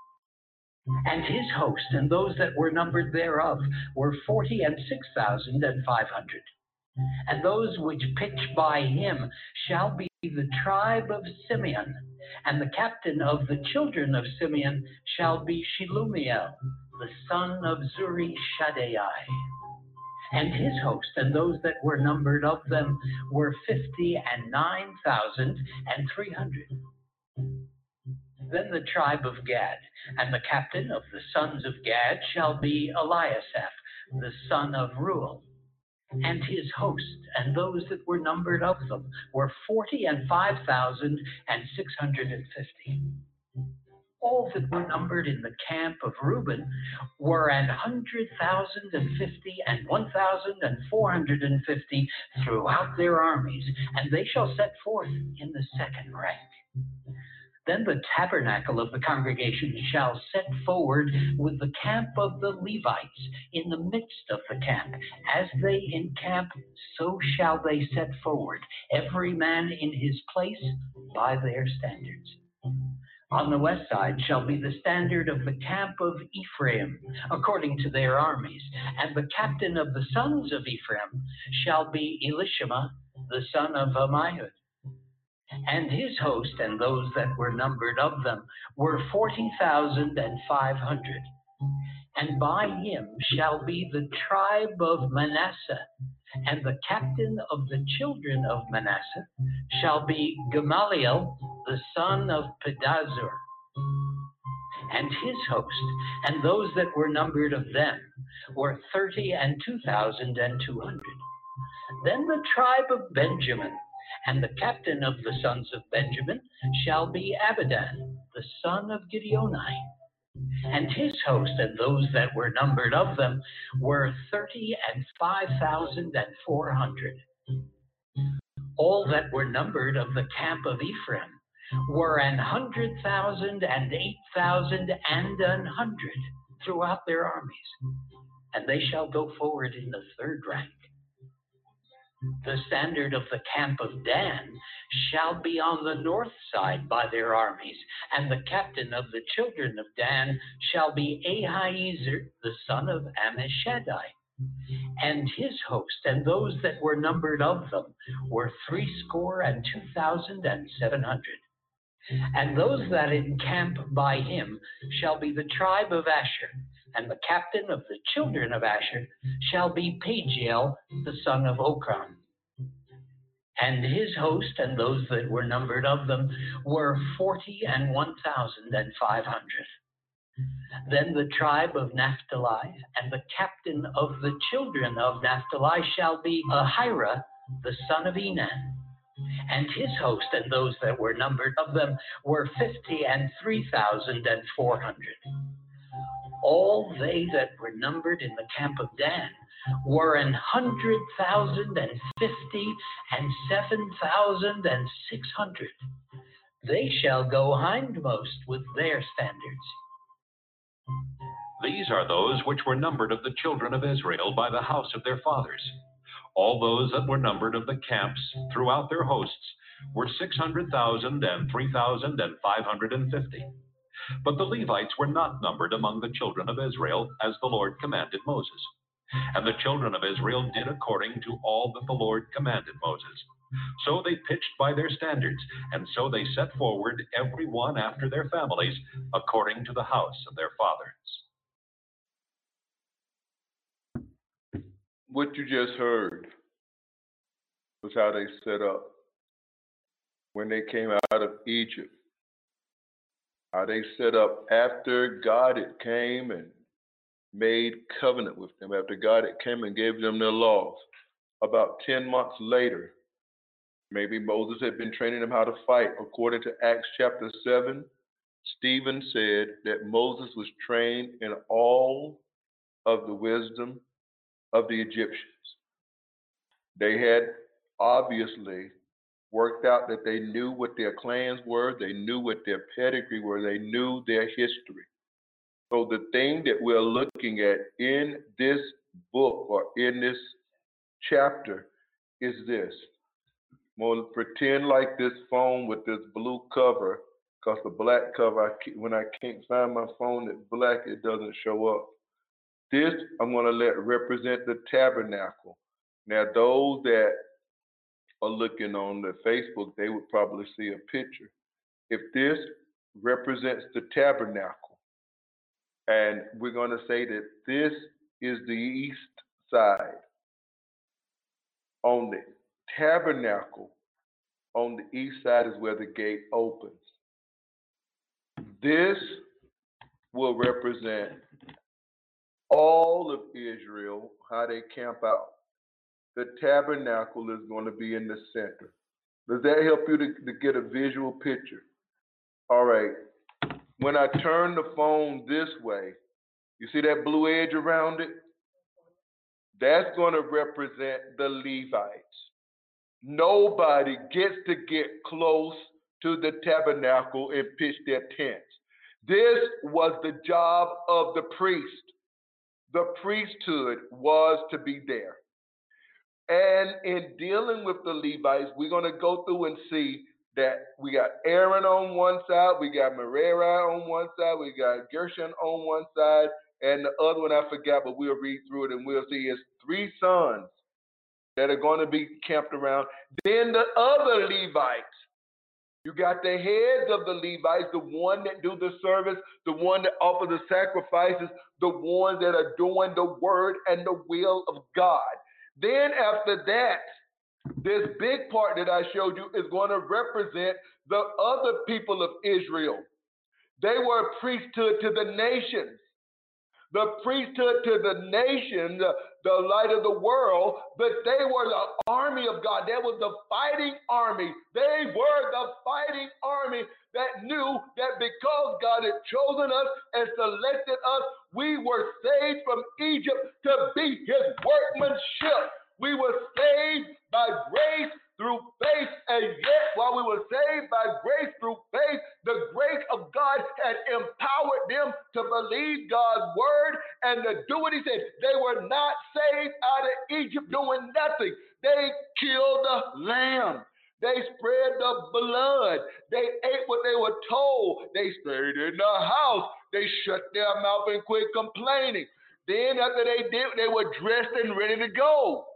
And his host, and those that were numbered thereof, were forty and six thousand and five hundred. And those which pitch by him shall be the tribe of Simeon, and the captain of the children of Simeon shall be Shelumiel, the son of Zuri Shaddai. And his host, and those that were numbered of them, were fifty and nine thousand and three hundred. Then the tribe of Gad, and the captain of the sons of Gad shall be Eliasaph, the son of Reuel. And his host, and those that were numbered of them, were forty and five thousand and six hundred and fifty. All that were numbered in the camp of Reuben were an hundred thousand and fifty and one thousand and four hundred and fifty throughout their armies, and they shall set forth in the second rank. Then the tabernacle of the congregation shall set forward with the camp of the Levites in the midst of the camp. As they encamp, so shall they set forward, every man in his place by their standards. On the west side shall be the standard of the camp of Ephraim, according to their armies, and the captain of the sons of Ephraim shall be Elishama, the son of Ammihud. And his host, and those that were numbered of them, were forty thousand and five hundred. And by him shall be the tribe of Manasseh, and the captain of the children of Manasseh shall be Gamaliel, the son of Pedazur. And his host, and those that were numbered of them, were thirty and two thousand and two hundred. Then the tribe of Benjamin, and the captain of the sons of Benjamin shall be Abidan, the son of Gideoni. And his host, and those that were numbered of them, were thirty and five thousand and four hundred. All that were numbered of the camp of Ephraim were an hundred thousand and eight thousand and an hundred throughout their armies, and they shall go forward in the third rank. The standard of the camp of Dan shall be on the north side by their armies, and the captain of the children of Dan shall be Ahiezer, the son of Ammishaddai. And his host, and those that were numbered of them, were threescore and two thousand and seven hundred. And those that encamp by him shall be the tribe of Asher, and the captain of the children of Asher shall be Pagiel, the son of Okran. And his host, and those that were numbered of them, were forty and one thousand and five hundred. Then the tribe of Naphtali, and the captain of the children of Naphtali shall be Ahira, the son of Enan. And his host, and those that were numbered of them, were fifty and three thousand and four hundred. All they that were numbered in the camp of Dan were an hundred thousand and fifty and seven thousand and six hundred. They shall go hindmost with their standards. These are those which were numbered of the children of Israel by the house of their fathers. All those that were numbered of the camps throughout their hosts were six hundred thousand and three thousand and five hundred and fifty. But the Levites were not numbered among the children of Israel, as the Lord commanded Moses. And the children of Israel did according to all that the Lord commanded Moses. So they pitched by their standards, and so they set forward every one after their families, according to the house of their fathers. What you just heard was how they set up when they came out of Egypt. How they set up after God had came and made covenant with them, after God had came and gave them their laws. About ten months later, maybe Moses had been training them how to fight. According to Acts chapter seven, Stephen said that Moses was trained in all of the wisdom of the Egyptians. They had obviously worked out that they knew what their clans were, they knew what their pedigree were, they knew their history. So the thing that we're looking at in this book or in this chapter is this. I'm going to pretend like this phone with this blue cover, because the black cover, I keep, when I can't find my phone that's black, it doesn't show up. This I'm going to let represent the tabernacle. Now, those that are looking on the Facebook, they would probably see a picture. If this represents the tabernacle, and we're going to say that this is the east side, on the tabernacle, on the east side is where the gate opens. This will represent all of Israel, how they camp out. The tabernacle is going to be in the center. Does that help you to, to get a visual picture? All right. When I turn the phone this way, you see that blue edge around it? That's going to represent the Levites. Nobody gets to get close to the tabernacle and pitch their tents. This was the job of the priest. The priesthood was to be there. And in dealing with the Levites, we're going to go through and see that we got Aaron on one side, we got Merari on one side, we got Gershon on one side, and the other one I forgot, but we'll read through it and we'll see it's three sons that are going to be camped around. Then the other Levites, you got the heads of the Levites, the one that do the service, the one that offer the sacrifices, the ones that are doing the word and the will of God. Then after that, this big part that I showed you is going to represent the other people of Israel. They were a priesthood to the nations. The priesthood to the nations, the, the light of the world, but they were the army of God. They was the fighting army. They were the fighting army that knew that because God had chosen us and selected us, we were saved from Egypt to be his workmanship. We were saved by grace through faith, and yet while we were saved by grace through faith, the grace of God had empowered them to believe God's word and to do what he said. They were not saved out of Egypt doing nothing. They killed the lamb. They spread the blood. They ate what they were told. They stayed in the house. They shut their mouth and quit complaining. Then after they did, they were dressed and ready to go.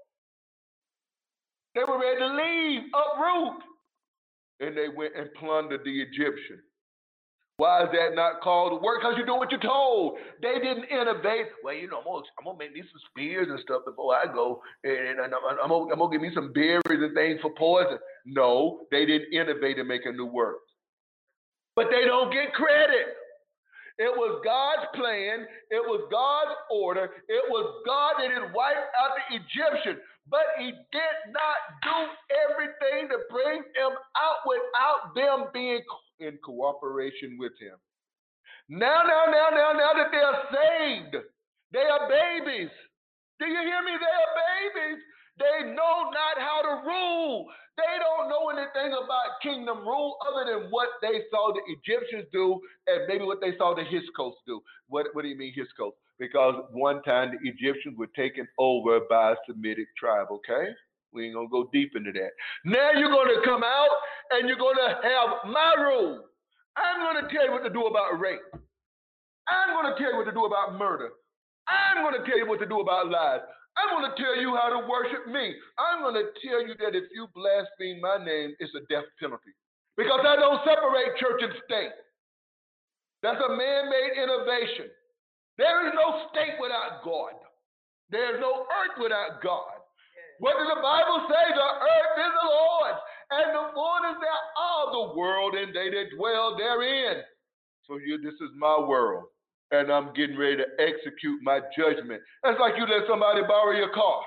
They were ready to leave, uproot. And they went and plundered the Egyptian. Why is that not called work? Because you do what you're told. They didn't innovate. Well, you know, I'm going I'm to make me some spears and stuff before I go. And I'm, I'm, I'm going to give me some berries and things for poison. No, they didn't innovate and make a new work. But they don't get credit. It was God's plan. It was God's order. It was God that had wiped out the Egyptian. But he did not do everything to bring them out without them being in cooperation with him. Now, now, now, now, now that they are saved, they are babies. Do you hear me? They are babies. They know not how to rule. They don't know anything about kingdom rule other than what they saw the Egyptians do and maybe what they saw the Hyksos do. What, what do you mean Hyksos? Because one time the Egyptians were taken over by a Semitic tribe, okay? We ain't going to go deep into that. Now you're going to come out and you're going to have my rule. I'm going to tell you what to do about rape. I'm going to tell you what to do about murder. I'm going to tell you what to do about lies. I'm going to tell you how to worship me. I'm going to tell you that if you blaspheme my name, it's a death penalty. Because I don't separate church and state. That's a man-made innovation. There is no state without God. There is no earth without God. What does the Bible say? The earth is the Lord's, and the fullness thereof, the world and they that dwell therein. So you, this is my world, and I'm getting ready to execute my judgment. That's like you let somebody borrow your car.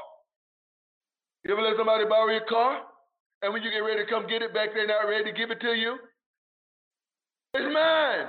You ever let somebody borrow your car? And when you get ready to come get it back, they're not ready to give it to you? It's mine.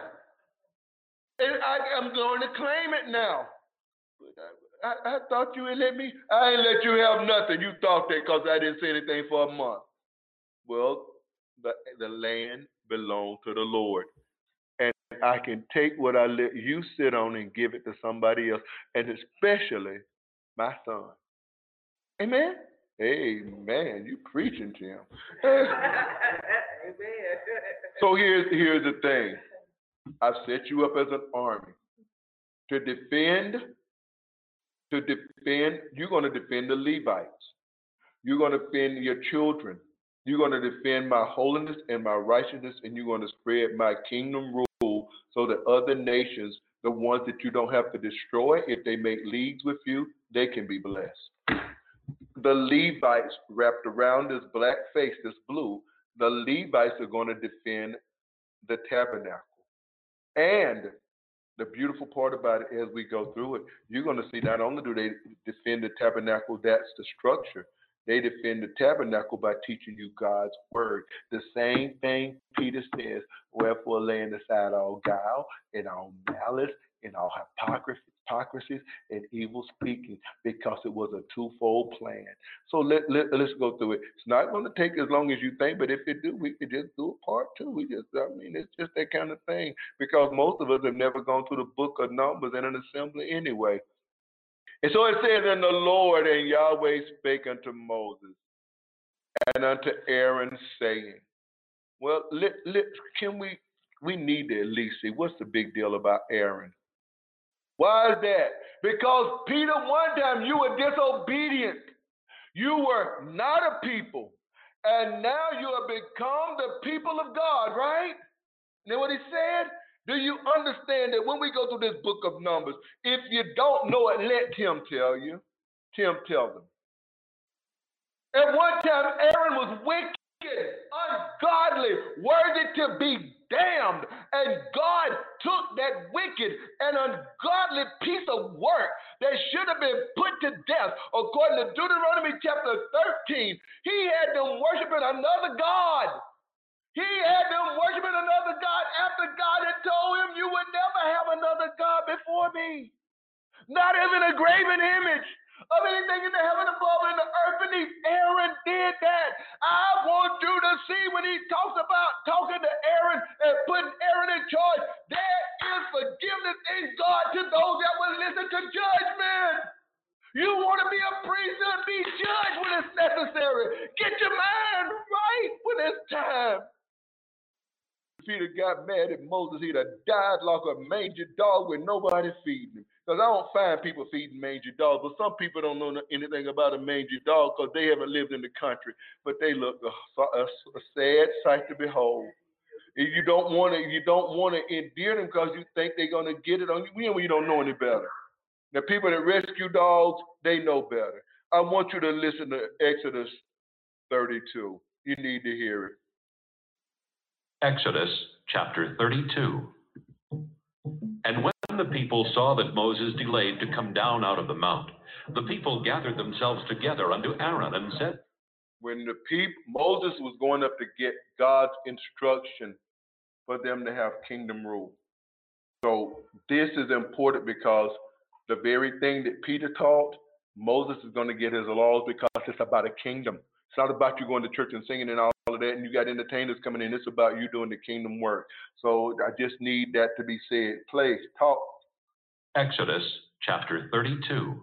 And I, I'm going to claim it now. But I, I, I thought you would let me. I ain't let you have nothing. You thought that because I didn't say anything for a month. Well, the, the land belongs to the Lord. And I can take what I let you sit on and give it to somebody else, and especially my son. Amen? Amen. You preaching, Tim. Amen. So here's, here's the thing. I've set you up as an army to defend, to defend, you're going to defend the Levites. You're going to defend your children. You're going to defend my holiness and my righteousness, and you're going to spread my kingdom rule so that other nations, the ones that you don't have to destroy, if they make leagues with you, they can be blessed. The Levites wrapped around this black face, this blue, the Levites are going to defend the tabernacle. And the beautiful part about it, as we go through it, you're going to see not only do they defend the tabernacle, that's the structure. They defend the tabernacle by teaching you God's word. The same thing Peter says, wherefore laying aside all guile and all malice and all hypocrisy, hypocrisies and evil speaking, because it was a twofold plan. So let, let, let's go through it. It's not going to take as long as you think, but if it do, we could just do a part two. We just, I mean, it's just that kind of thing, because most of us have never gone through the book of Numbers in an assembly anyway. And so it says, and the Lord and Yahweh spake unto Moses and unto Aaron, saying, well, let, let, can we, we need to at least see what's the big deal about Aaron. Why is that? Because Peter, one time you were disobedient. You were not a people. And now you have become the people of God, right? You know what he said? Do you understand that when we go through this book of Numbers, if you don't know it, let Tim tell you. Tim tell them. At one time, Aaron was wicked, ungodly, worthy to be damned. And God took that wicked and ungodly piece of work that should have been put to death, according to Deuteronomy chapter thirteen. He had them worshiping another God. He had them worshiping another God after God had told him, you would never have another God before me. Not even a graven image of anything in the heaven above and the earth beneath. Aaron did that. I want you to see when he talks about talking to Aaron and putting Aaron in charge, there is forgiveness in God to those that will listen to judgment. You want to be a priest and be judged when it's necessary. Get your mind right when it's time. If he'd have got mad at Moses, he'd have died like a mangy dog with nobody feeding him. Because I don't find people feeding mangy dogs, but some people don't know anything about a mangy dog because they haven't lived in the country. But they look a, a, a sad sight to behold. You don't want to, you don't want to endear them because you think they're going to get it on you when you don't know any better. The people that rescue dogs, they know better. I want you to listen to Exodus thirty-two. You need to hear it. Exodus chapter thirty-two. And when the people saw that Moses delayed to come down out of the mount, the people gathered themselves together unto Aaron and said, when the people, Moses was going up to get God's instruction for them to have kingdom rule. So this is important because the very thing that Peter taught, Moses is going to get his laws because it's about a kingdom. It's not about you going to church and singing and all of that, and you got entertainers coming in. It's about you doing the kingdom work. So I just need that to be said. Please, talk. Exodus chapter thirty-two.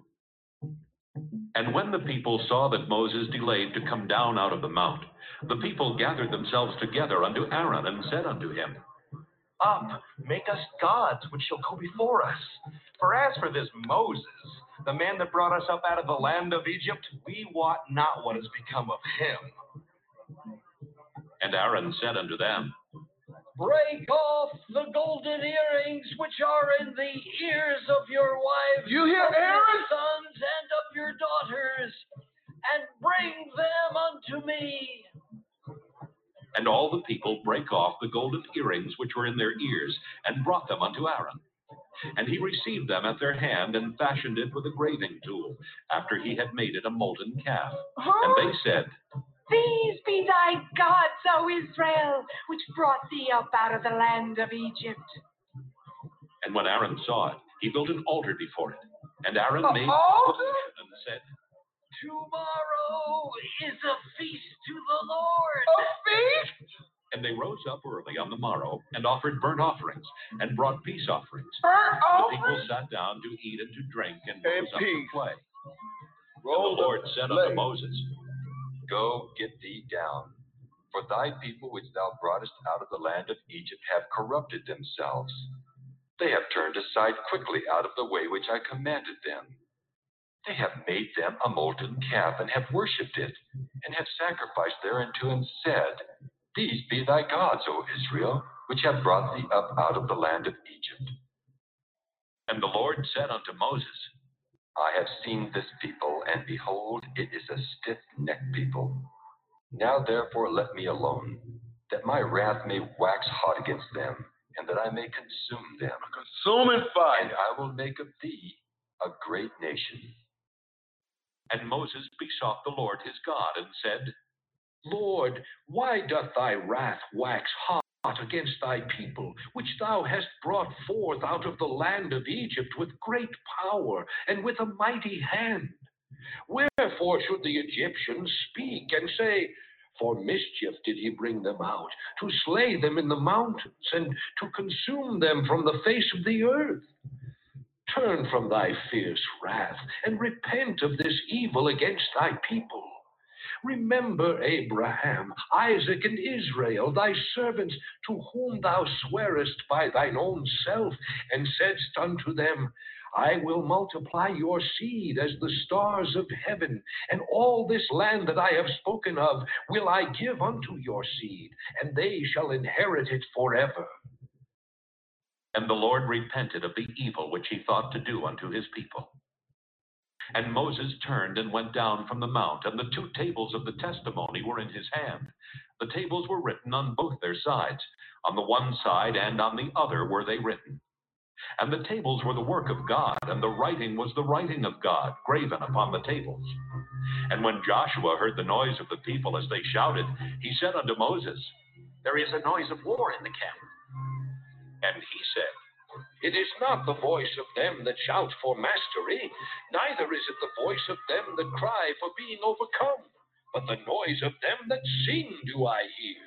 And when the people saw that Moses delayed to come down out of the mount, the people gathered themselves together unto Aaron and said unto him, Up, make us gods which shall go before us. For as for this Moses, the man that brought us up out of the land of Egypt, we wot not what has become of him. And Aaron said unto them, Break off the golden earrings which are in the ears of your wives, You hear of your Aaron? sons and of your daughters, and bring them unto me. And all the people brake off the golden earrings which were in their ears, and brought them unto Aaron. And he received them at their hand, and fashioned it with a graving tool, after he had made it a molten calf. And they said, These be thy gods, O Israel, which brought thee up out of the land of Egypt. And when Aaron saw it, he built an altar before it. And Aaron A made altar? and said, Tomorrow is a feast to the Lord. A feast? And they rose up early on the morrow, and offered burnt offerings, and brought peace offerings. Burnt The people offering? sat down to eat and to drink, and And rose up to peace. play. Roll And the Lord up said play. unto Moses, Go, get thee down. For thy people which thou broughtest out of the land of Egypt have corrupted themselves. They have turned aside quickly out of the way which I commanded them. They have made them a molten calf, and have worshipped it, and have sacrificed thereunto, and said, These be thy gods, O Israel, which have brought thee up out of the land of Egypt. And the Lord said unto Moses, I have seen this people, and behold, it is a stiff-necked people. Now therefore let me alone, that my wrath may wax hot against them, and that I may consume them. Consuming fire. And I will make of thee a great nation. And Moses besought the Lord his God, and said, Lord, why doth thy wrath wax hot against thy people, which thou hast brought forth out of the land of Egypt with great power and with a mighty hand? Wherefore should the Egyptians speak and say, For mischief did he bring them out, to slay them in the mountains, and to consume them from the face of the earth? Turn from thy fierce wrath, and repent of this evil against thy people. Remember Abraham, Isaac, and Israel, thy servants, to whom thou swarest by thine own self, and saidst unto them, I will multiply your seed as the stars of heaven, and all this land that I have spoken of will I give unto your seed, and they shall inherit it forever. And the Lord repented of the evil which he thought to do unto his people. And Moses turned and went down from the mount, and the two tables of the testimony were in his hand. The tables were written on both their sides. On the one side and on the other were they written. And the tables were the work of God, and the writing was the writing of God, graven upon the tables. And when Joshua heard the noise of the people as they shouted, he said unto Moses, There is a noise of war in the camp. And he said, It is not the voice of them that shout for mastery, neither is it the voice of them that cry for being overcome, but the noise of them that sing do I hear.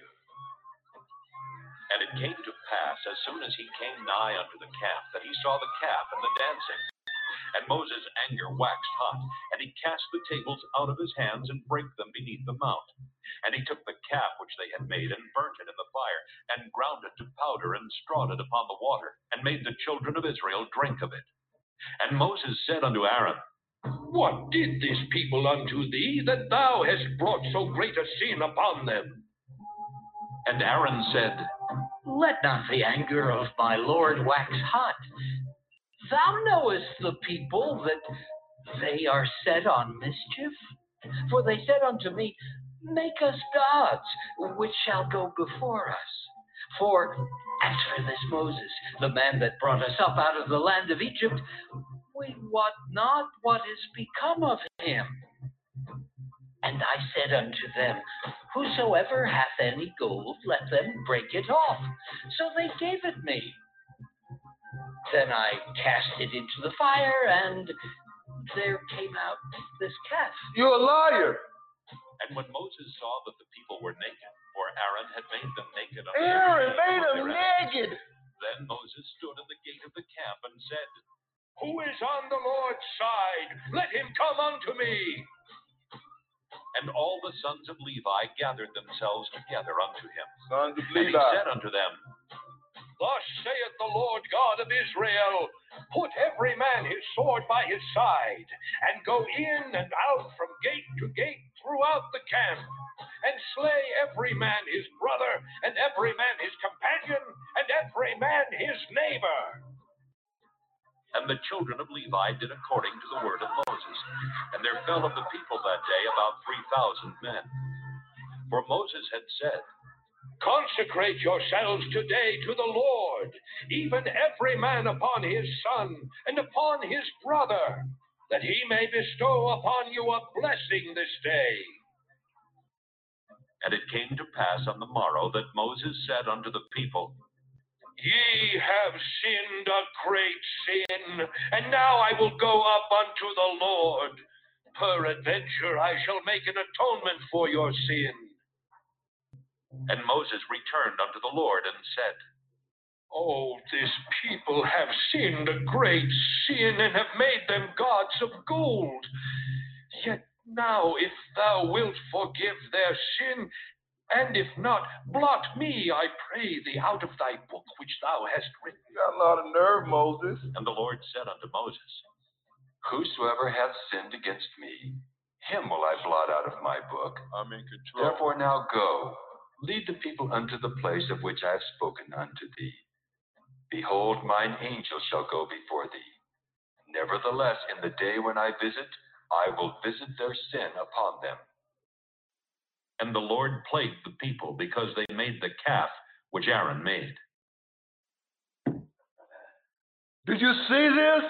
And it came to pass, as soon as he came nigh unto the camp, that he saw the calf and the dancing. And Moses' anger waxed hot, and he cast the tables out of his hands, and brake them beneath the mount. And he took the calf which they had made, and burnt it in the fire, and ground it to powder, and strawed it upon the water, and made the children of Israel drink of it. And Moses said unto Aaron, What did this people unto thee, that thou hast brought so great a sin upon them? And Aaron said, Let not the anger of my Lord wax hot. Thou knowest the people that they are set on mischief. For they said unto me, Make us gods, which shall go before us. For as for this Moses, the man that brought us up out of the land of Egypt, we wot not what is become of him. And I said unto them, Whosoever hath any gold, let them break it off. So they gave it me. Then I cast it into the fire, and there came out this calf. You're a liar. And when Moses saw that the people were naked, for Aaron had made them naked, unto Aaron the made of them their naked. enemies, then Moses stood in the gate of the camp and said, Who is on the Lord's side? Let him come unto me. And all the sons of Levi gathered themselves together unto him. Sons of And he Levi. said unto them, Thus saith the Lord God of Israel, put every man his sword by his side, and go in and out from gate to gate throughout the camp, and slay every man his brother, and every man his companion, and every man his neighbor. And the children of Levi did according to the word of Moses, and there fell of the people that day about three thousand men. For Moses had said, consecrate yourselves today to the Lord, even every man upon his son and upon his brother, that he may bestow upon you a blessing this day. And it came to pass on the morrow that Moses said unto the people, ye have sinned a great sin, and now I will go up unto the Lord. Peradventure I shall make an atonement for your sin. And Moses returned unto the Lord and said, oh, this people have sinned a great sin, and have made them gods of gold. Yet now, if thou wilt forgive their sin, and if not, blot me, I pray thee, out of thy book which thou hast written. You got a lot of nerve, Moses. And the Lord said unto Moses, whosoever hath sinned against me, him will I blot out of my book. I'm in control. Therefore now go, lead the people unto the place of which I have spoken unto thee. Behold, mine angel shall go before thee. Nevertheless, in the day when I visit, I will visit their sin upon them. And the Lord plagued the people because they made the calf which Aaron made. Did you see this?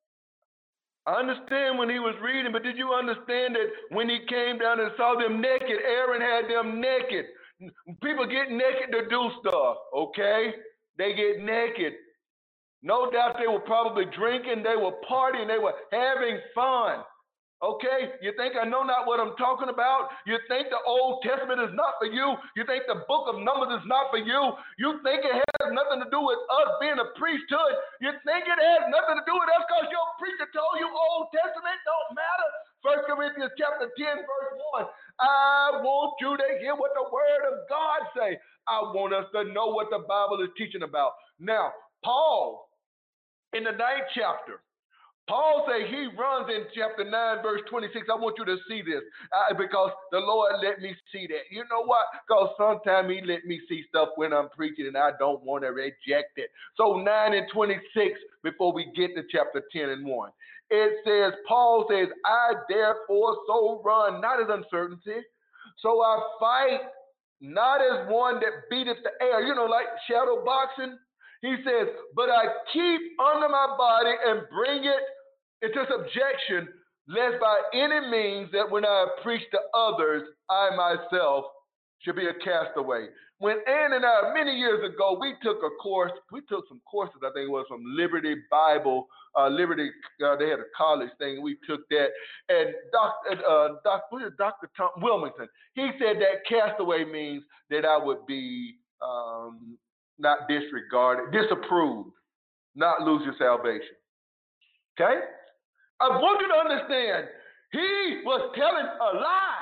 I understand when he was reading, but did you understand that when he came down and saw them naked, Aaron had them naked? People get naked to do stuff, okay? They get naked. No doubt they were probably drinking, they were partying, they were having fun. Okay, you think I know not what I'm talking about? You think the Old Testament is not for you? You think the book of Numbers is not for you? You think it has nothing to do with us being a priesthood? You think it has nothing to do with us because your preacher told you Old Testament don't matter? First Corinthians chapter ten, verse one. I want you to hear what the word of God say. I want us to know what the Bible is teaching about. Now, Paul, in the ninth chapter, Paul says he runs in chapter nine, verse twenty-six. I want you to see this uh, because the Lord let me see that. You know what? Because sometimes he let me see stuff when I'm preaching and I don't want to reject it. So nine and twenty-six, before we get to chapter ten and one, it says, Paul says, I therefore so run, not as uncertainty. So I fight not as one that beateth the air, you know, like shadow boxing. He says, but I keep under my body and bring it into subjection, lest by any means that when I preach to others, I myself should be a castaway. When Ann and I, many years ago, we took a course, we took some courses, I think it was from Liberty Bible, uh, Liberty, uh, they had a college thing, we took that, and Doctor Uh, Doctor Doctor Tom Wilmington, he said that castaway means that I would be um, not disregarded, disapproved, not lose your salvation. Okay? I want you to understand, he was telling a lie.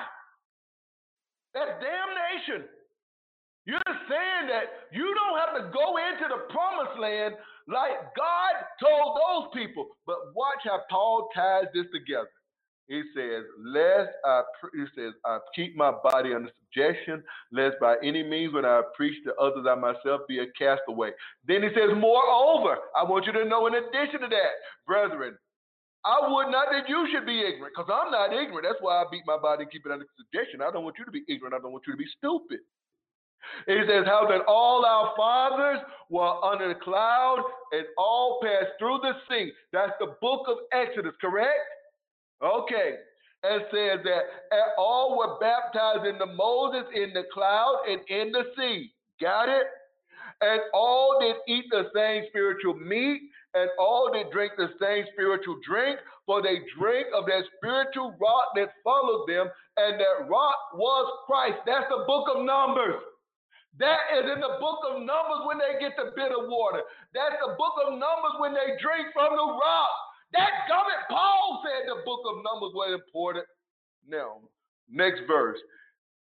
That's damnation. You're saying that you don't have to go into the promised land like God told those people. But watch how Paul ties this together. He says, lest I, he says, I keep my body under subjection, lest by any means when I preach to others I myself be a castaway. Then he says, moreover, I want you to know in addition to that, brethren, I would not that you should be ignorant, because I'm not ignorant. That's why I beat my body and keep it under subjection. I don't want you to be ignorant. I don't want you to be stupid. It says how that all our fathers were under the cloud and all passed through the sea. That's the book of Exodus, correct? Okay. And says that all were baptized into Moses in the cloud and in the sea. Got it? And all did eat the same spiritual meat, and all did drink the same spiritual drink, for they drank of that spiritual rock that followed them, and that rock was Christ. That's the book of Numbers. That is in the book of Numbers when they get the bitter water. That's the book of Numbers when they drink from the rock. That government, Paul said the book of Numbers was important. Now, next verse.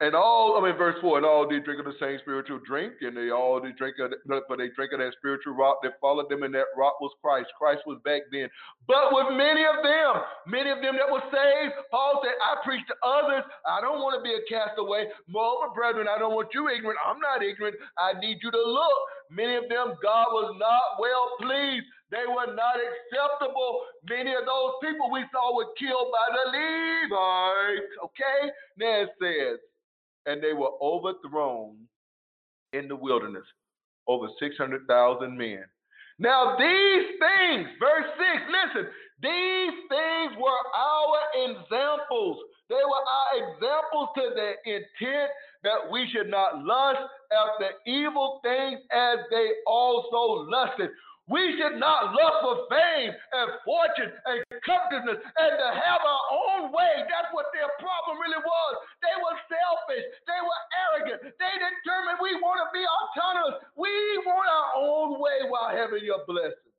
And all, I mean, verse four, and all did drink of the same spiritual drink, and they all did drink of, but they drank of that spiritual rock that followed them, and that rock was Christ. Christ was back then. But with many of them, many of them that were saved, Paul said, I preach to others. I don't want to be a castaway. Moreover, brethren, I don't want you ignorant. I'm not ignorant. I need you to look. Many of them, God was not well pleased. They were not acceptable. Many of those people we saw were killed by the Levites. Okay? Now it says, and they were overthrown in the wilderness, over six hundred thousand men. Now these things, verse six, listen, these things were our examples. They were our examples to the intent that we should not lust after evil things as they also lusted. We should not lust for fame and fortune and covetousness and to have our own way. That's what their problem really was. They were selfish. They were arrogant. They determined we want to be autonomous. We want our own way while having your blessing.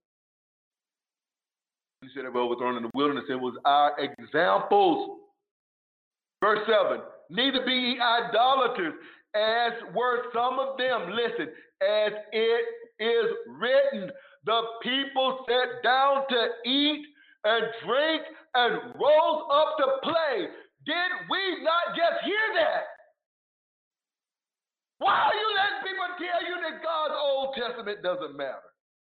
He said they were overthrown in the wilderness. It was our examples. Verse seven, neither be ye idolaters, as were some of them. Listen, as it is written, the people sat down to eat and drink and rose up to play. Did we not just hear that? Why are you letting people tell you that God's Old Testament doesn't matter?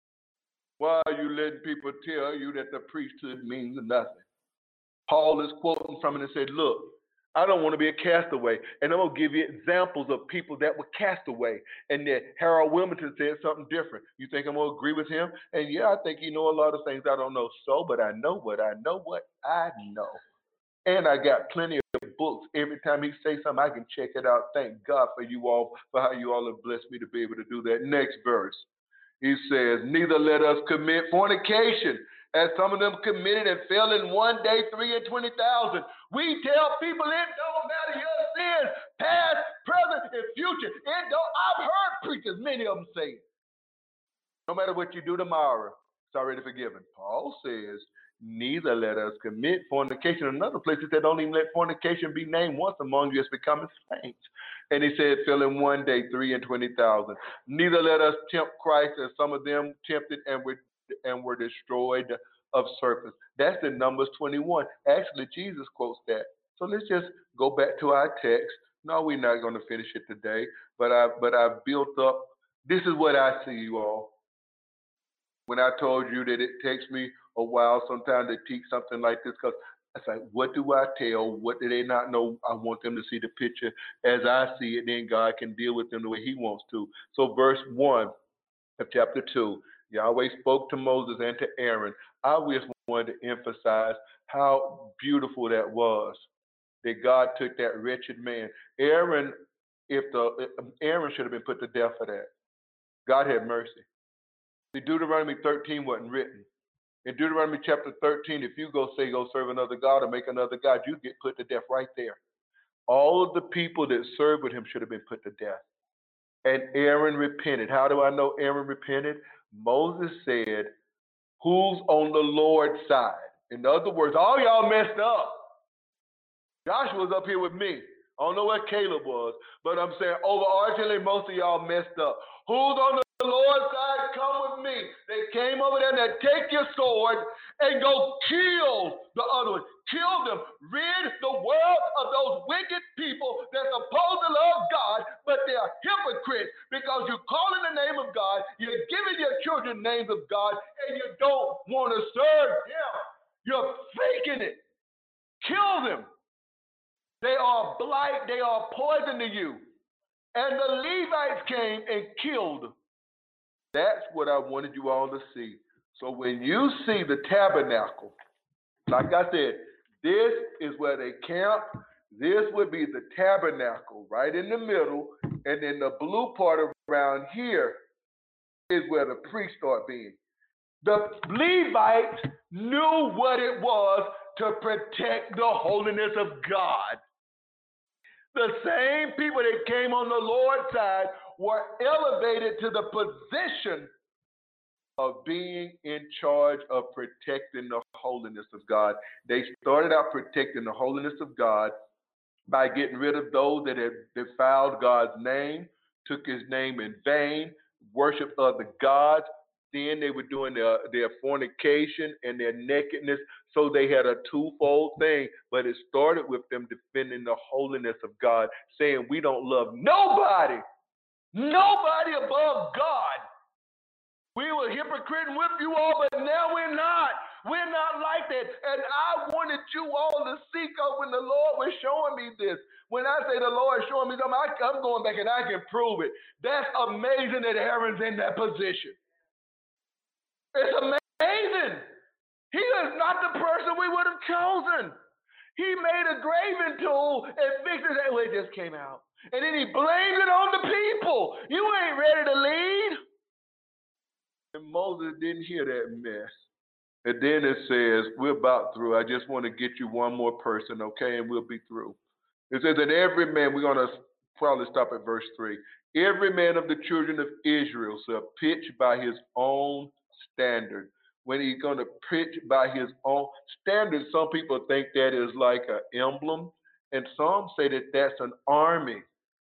Why are you letting people tell you that the priesthood means nothing? Paul is quoting from it and said, look, I don't want to be a castaway. And I'm going to give you examples of people that were castaway. And then Harold Wilmington said something different. You think I'm going to agree with him? And yeah, I think you know a lot of things I don't know. So, but I know what I know what I know. And I got plenty of books. Every time he says something, I can check it out. Thank God for you all, for how you all have blessed me to be able to do that. Next verse. He says, neither let us commit fornication, as some of them committed and fell in one day, three and twenty thousand. We tell people it don't matter your sins, past, present, and future. It don't. I've heard preachers, many of them say it. No matter what you do tomorrow, it's already forgiven. Paul says, neither let us commit fornication. Another place it said, don't even let fornication be named once among you as becoming saints. And he said, fell in one day, three and twenty thousand. Neither let us tempt Christ, as some of them tempted and were and were destroyed of serpents. That's in Numbers twenty-one. Actually, Jesus quotes that. So let's just go back to our text. No, we're not going to finish it today, but I but I've built up. This is what I see, you all. When I told you that it takes me a while sometimes to teach something like this, because it's like, what do I tell? What do they not know? I want them to see the picture as I see it. Then God can deal with them the way He wants to. So, verse one of chapter two. Yahweh spoke to Moses and to Aaron. I just wanted to emphasize how beautiful that was, that God took that wretched man. Aaron, if the Aaron should have been put to death for that. God had mercy. The Deuteronomy thirteen wasn't written. In Deuteronomy chapter thirteen, if you go say go serve another God or make another God, you get put to death right there. All of the people that served with him should have been put to death. And Aaron repented. How do I know Aaron repented? Moses said, who's on the Lord's side? In other words, all y'all messed up. Joshua's up here with me. I don't know where Caleb was, but I'm saying overarchingly, most of y'all messed up. Who's on the Lord's side? Come with me. They came over there and they take your sword and go kill the other one. Kill them. Rid the world of those wicked people that suppose to love God, but they are hypocrites because you call in the name of God, you're giving your children names of God, and you don't want to serve Him. You're faking it. Kill them. They are blight. They are poison to you. And the Levites came and killed them. That's what I wanted you all to see. So when you see the tabernacle, like I said, this is where they camp. This would be the tabernacle right in the middle. And then the blue part around here is where the priests start being. The Levites knew what it was to protect the holiness of God. The same people that came on the Lord's side were elevated to the position of being in charge of protecting the holiness of God. They started out protecting the holiness of God by getting rid of those that had defiled God's name, took his name in vain, worshiped other gods. Then they were doing their, their fornication and their nakedness. So they had a twofold thing, but it started with them defending the holiness of God, saying we don't love nobody, nobody above God. We were hypocrite and whipped you all, but now we're not. We're not like that. And I wanted you all to seek out when the Lord was showing me this. When I say the Lord is showing me something, I, I'm going back and I can prove it. That's amazing that Aaron's in that position. It's amazing. He is not the person we would have chosen. He made a graving tool and fixed it that way. It just came out. And then he blamed it on the people. You ain't ready to lead. And Moses didn't hear that mess. And then it says, we're about through. I just want to get you one more person, okay, and we'll be through. It says that every man, we're going to probably stop at verse three. Every man of the children of Israel shall pitch by his own standard. When he's going to pitch by his own standard, some people think that is like an emblem, and some say that that's an army.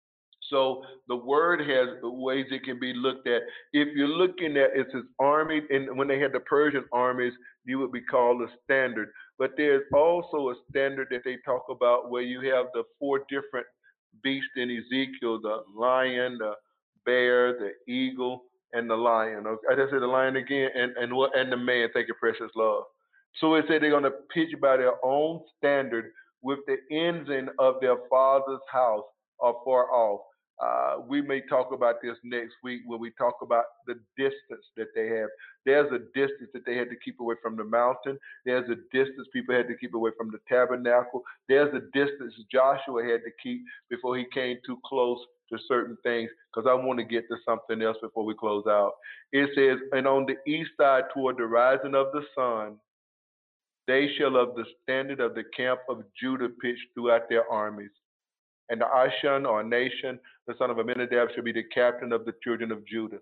So the word has ways it can be looked at. If you're looking at it's his army, and when they had the Persian armies, you would be called a standard. But there's also a standard that they talk about where you have the four different beasts in Ezekiel: the lion, the bear, the eagle, and the lion. Okay, I just said the lion again, and and what and the man. Thank you, precious love. So it said they're going to pitch by their own standard, with the ensign of their father's house are far off. Uh, we may talk about this next week when we talk about the distance that they have. There's a distance that they had to keep away from the mountain. There's a distance people had to keep away from the tabernacle. There's a distance Joshua had to keep before he came too close to certain things, because I want to get to something else before we close out. It says, and on the east side toward the rising of the sun, they shall of the standard of the camp of Judah pitch throughout their armies. And the Ashan, or Nation, the son of Amminadab, shall be the captain of the children of Judah.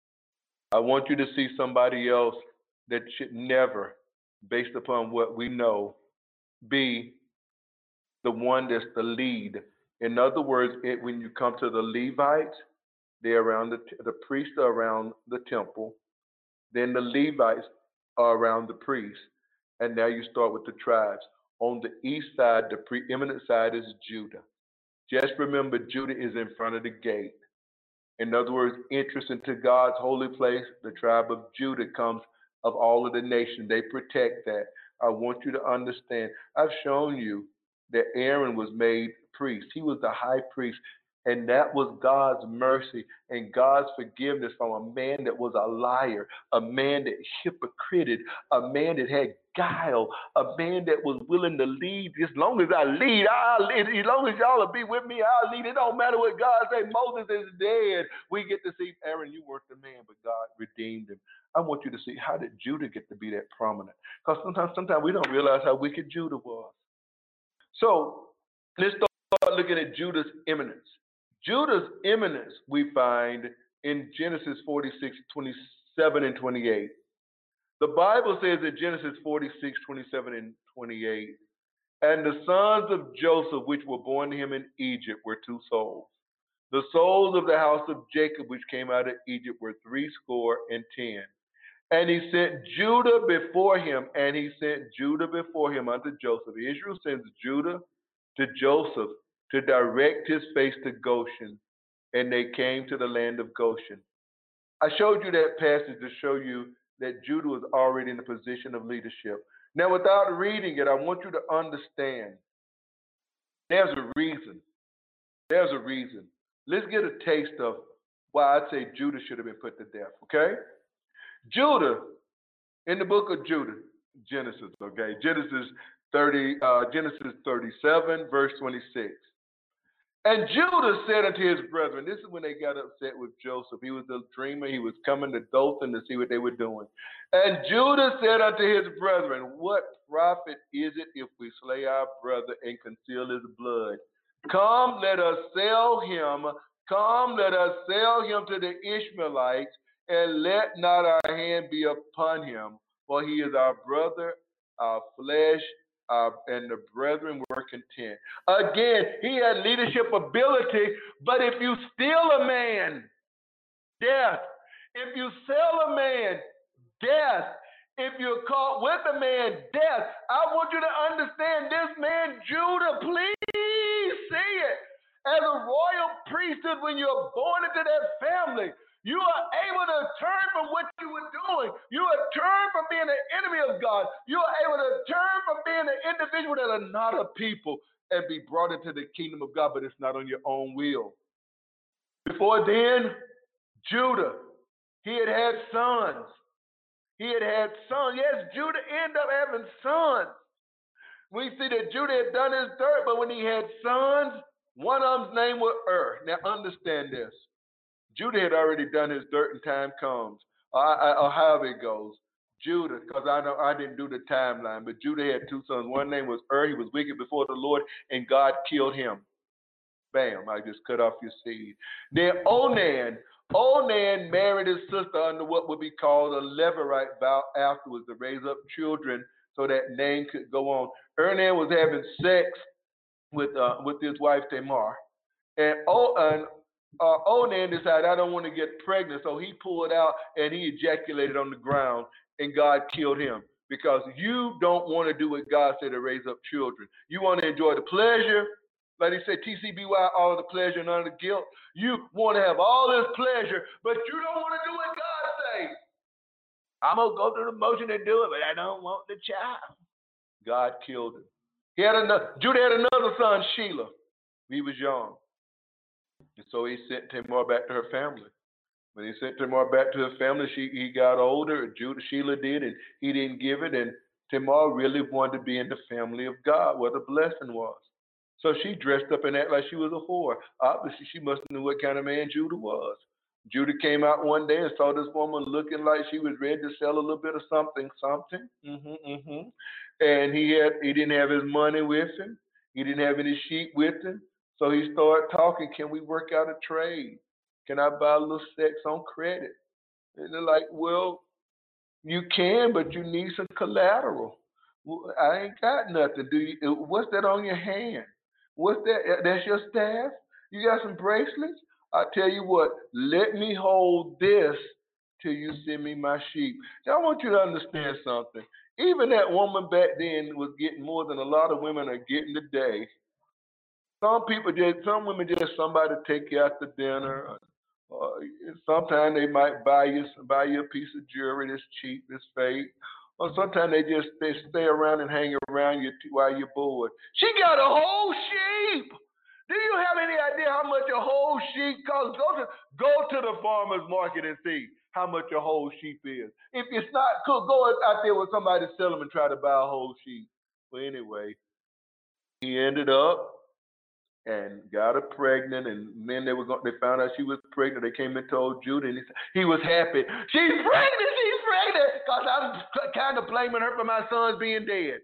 I want you to see somebody else that should never, based upon what we know, be the one that's the lead. In other words, it, when you come to the Levites, they're around the, the priests are around the temple. Then the Levites are around the priests. And now you start with the tribes. On the east side, the preeminent side is Judah. Just remember, Judah is in front of the gate. In other words, entrance into God's holy place, the tribe of Judah comes of all of the nations. They protect that. I want you to understand. I've shown you that Aaron was made priest. He was the high priest. And that was God's mercy and God's forgiveness from a man that was a liar, a man that hypocrited, a man that had guile, a man that was willing to lead. As long as I lead, I'll lead. As long as y'all will be with me, I'll lead. It don't matter what God says. Moses is dead. We get to see, Aaron, you weren't the man, but God redeemed him. I want you to see, how did Judah get to be that prominent? Because sometimes, sometimes we don't realize how wicked Judah was. So let's start looking at Judah's eminence. Judah's eminence we find in Genesis forty-six, twenty-seven and twenty-eight. The Bible says in Genesis forty-six, twenty-seven and twenty-eight, and the sons of Joseph which were born to him in Egypt were two souls. The souls of the house of Jacob which came out of Egypt were threescore and ten. And he sent Judah before him, and he sent Judah before him unto Joseph. Israel sends Judah to Joseph to direct his face to Goshen, and they came to the land of Goshen. I showed you that passage to show you that Judah was already in a position of leadership. Now, without reading it, I want you to understand there's a reason. There's a reason. Let's get a taste of why I'd say Judah should have been put to death, okay? Judah, in the book of Judah, Genesis, okay? Genesis thirty, uh, Genesis thirty-seven, verse twenty-six. And Judah said unto his brethren, this is when they got upset with Joseph. He was a dreamer. He was coming to Dothan to see what they were doing. And Judah said unto his brethren, what profit is it if we slay our brother and conceal his blood? Come, let us sell him. Come, let us sell him to the Ishmaelites, and let not our hand be upon him, for he is our brother, our flesh uh, and the brethren were content. Again, he had leadership ability, but if you steal a man, death. If you sell a man, death. If you're caught with a man, death. I want you to understand this man, Judah, please see it. As a royal priesthood, when you're born into that family, you are able to turn from what you were doing. You are turned from being an enemy of God. You are able to turn from being an individual that are not a people and be brought into the kingdom of God, but it's not on your own will. Before then, Judah, he had had sons. He had had sons. Yes, Judah ended up having sons. We see that Judah had done his dirt, but when he had sons, one of them's name was Ur. Now understand this. Judah had already done his dirt and time comes. Or, or however it goes. Judah, because I know I didn't do the timeline, but Judah had two sons. One name was Ur. He was wicked before the Lord, and God killed him. Bam, I just cut off your seed. Then Onan, Onan married his sister under what would be called a Levirate vow afterwards to raise up children so that name could go on. Onan was having sex with uh, with his wife Tamar. And, o- and uh, Onan decided, I don't want to get pregnant, so he pulled out and he ejaculated on the ground, and God killed him. Because you don't want to do what God said to raise up children. You want to enjoy the pleasure. Like he said, T C B Y, all of the pleasure, none of the guilt. You want to have all this pleasure, but you don't want to do what God says. I'm going to go through the motion and do it, but I don't want the child. God killed him. He had another, Judah had another son, Shelah. He was young. And so he sent Tamar back to her family. When he sent Tamar back to her family, she, he got older. Judah, Shelah did, and he didn't give it. And Tamar really wanted to be in the family of God, where the blessing was. So she dressed up and acted like she was a whore. Obviously, she must have knew what kind of man Judah was. Judah came out one day and saw this woman looking like she was ready to sell a little bit of something, something. Mm-hmm, mm-hmm. And he had he didn't have his money with him. He didn't have any sheep with him. So he started talking, can we work out a trade? Can I buy a little sex on credit? And they're like, well, you can, but you need some collateral. Well, I ain't got nothing. Do you? What's that on your hand? What's that? That's your staff? You got some bracelets? I tell you what, let me hold this till you send me my sheep. Now, I want you to understand something. Even that woman back then was getting more than a lot of women are getting today. Some people just, some women just somebody to take you out to dinner. Or, or sometimes they might buy you buy you a piece of jewelry that's cheap, that's fake. Or sometimes they just they stay around and hang around you while you're bored. She got a whole sheep. Do you have any idea how much a whole sheep costs? Go to go to the farmer's market and see how much a whole sheep is. If it's not cool, go out there with somebody to sell them and try to buy a whole sheep. Well, anyway, he ended up and got her pregnant, and then they were going, they found out she was pregnant. They came and told Judah, and he, he was happy. She's pregnant, she's pregnant, because I'm kind of blaming her for my sons being dead.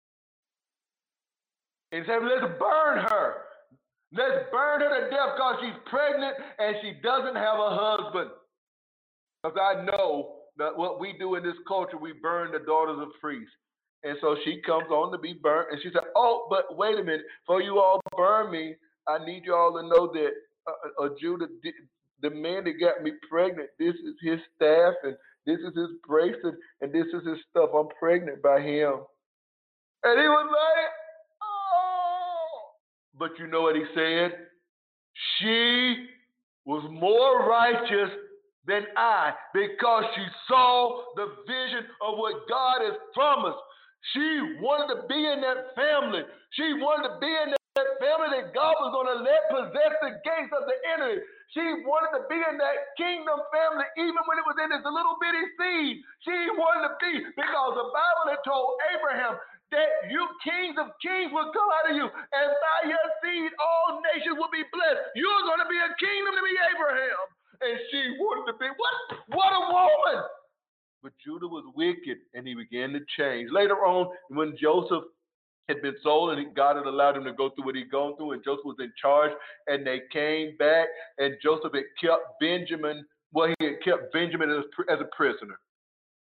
And he said, let's burn her. Let's burn her to death because she's pregnant and she doesn't have a husband. Because I know that what we do in this culture, we burn the daughters of priests. And so she comes on to be burnt, and she said, oh, but wait a minute. Before you all burn me, I need you all to know that uh, uh, Judah, the man that got me pregnant, this is his staff, and this is his bracelet, and this is his stuff. I'm pregnant by him. And he was like, oh. But you know what he said? She was more righteous than I because she saw the vision of what God has promised. She wanted to be in that family. She wanted to be in that family that God was going to let possess the gates of the enemy. She wanted to be in that kingdom family even when it was in this little bitty seed. She wanted to be because the Bible had told Abraham that you kings of kings will come out of you, and by your seed all nations will be blessed. You're going to be a kingdom to be Abraham. And she wanted to be, what, what a woman! But Judah was wicked, and he began to change. Later on, when Joseph had been sold, and God had allowed him to go through what he'd gone through, and Joseph was in charge, and they came back, and Joseph had kept Benjamin, well, he had kept Benjamin as, as a prisoner.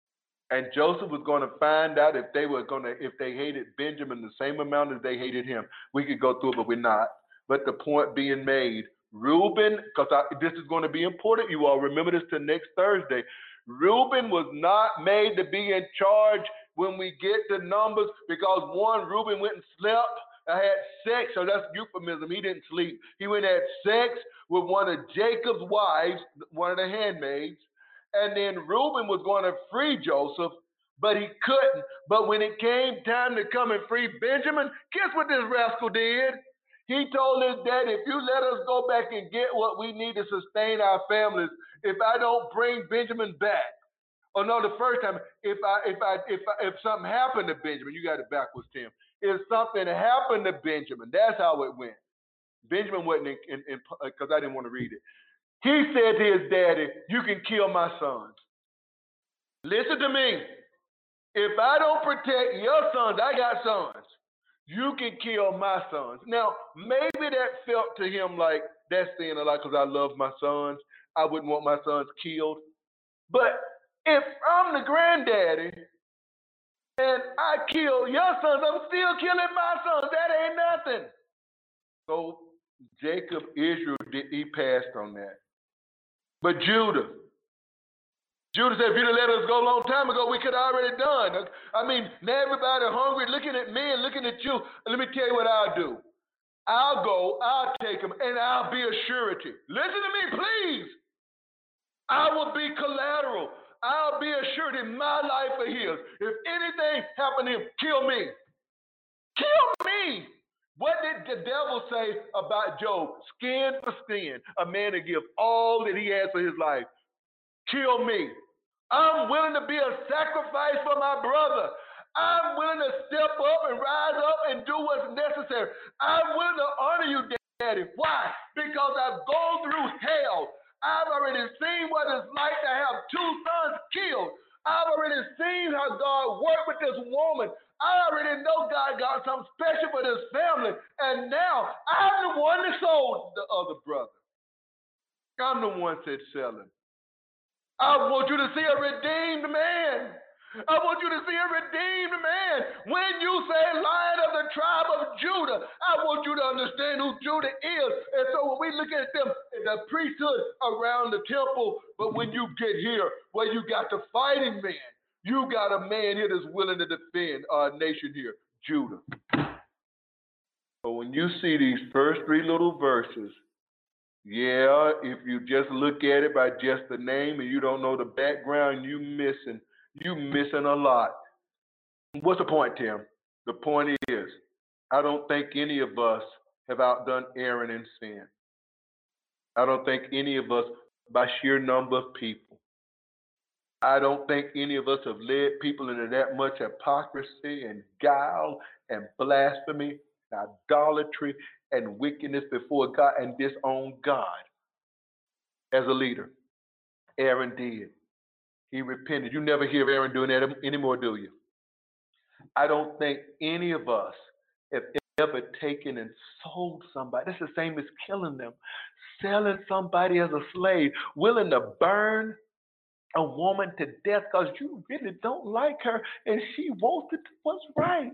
And Joseph was going to find out if they were going to, if they hated Benjamin the same amount as they hated him. We could go through it, but we're not. But the point being made, Reuben, because this is going to be important, you all remember this till next Thursday. Reuben was not made to be in charge when we get to Numbers because one, Reuben went and slept. I had sex, so that's euphemism. He didn't sleep. He went and had sex with one of Jacob's wives, one of the handmaids. And then Reuben was going to free Joseph, but he couldn't. But when it came time to come and free Benjamin, guess what this rascal did? He told his dad, if you let us go back and get what we need to sustain our families, if I don't bring Benjamin back, or no, the first time, if I if I if I, if something happened to Benjamin, you got it backwards, Tim. If something happened to Benjamin, that's how it went. Benjamin wasn't in, because I didn't want to read it. He said to his daddy, you can kill my sons. Listen to me. If I don't protect your sons, I got sons. You can kill my sons. Now, maybe that felt to him like that's saying a lot because I love my sons. I wouldn't want my sons killed. But if I'm the granddaddy and I kill your sons, I'm still killing my sons. That ain't nothing. So Jacob, Israel, he passed on that. But Judah, Judah said, if you'd have let us go a long time ago, we could have already done. I mean, now everybody hungry, looking at me and looking at you. Let me tell you what I'll do. I'll go, I'll take them, and I'll be a surety. Listen to me, please. I will be collateral. I'll be a surety in my life or his. If anything happened to him, kill me. Kill me. What did the devil say about Job? Skin for skin. A man to give all that he has for his life. Kill me. I'm willing to be a sacrifice for my brother. I'm willing to step up and rise up and do what's necessary. I'm willing to honor you, Daddy. Why? Because I've gone through hell. I've already seen what it's like to have two sons killed. I've already seen how God worked with this woman. I already know God got something special for this family. And now I'm the one that sold the other brother. I'm the one that sell him. I want you to see a redeemed man. I want you to see a redeemed man. When you say Lion of the tribe of Judah, I want you to understand who Judah is. And so when we look at them, the priesthood around the temple, but when you get here, where you got the fighting man, you got a man here that's willing to defend our nation here, Judah. So when you see these first three little verses, yeah, if you just look at it by just the name and you don't know the background, you missing, you missing a lot. What's the point, Tim? The point is, I don't think any of us have outdone Aaron in sin. I don't think any of us, by sheer number of people, I don't think any of us have led people into that much hypocrisy and guile and blasphemy, and idolatry and wickedness before God and disown God as a leader. Aaron did. He repented. You never hear Aaron doing that anymore, do you? I don't think any of us have ever taken and sold somebody. That's the same as killing them. Selling somebody as a slave, willing to burn a woman to death because you really don't like her and she wants to do what's right.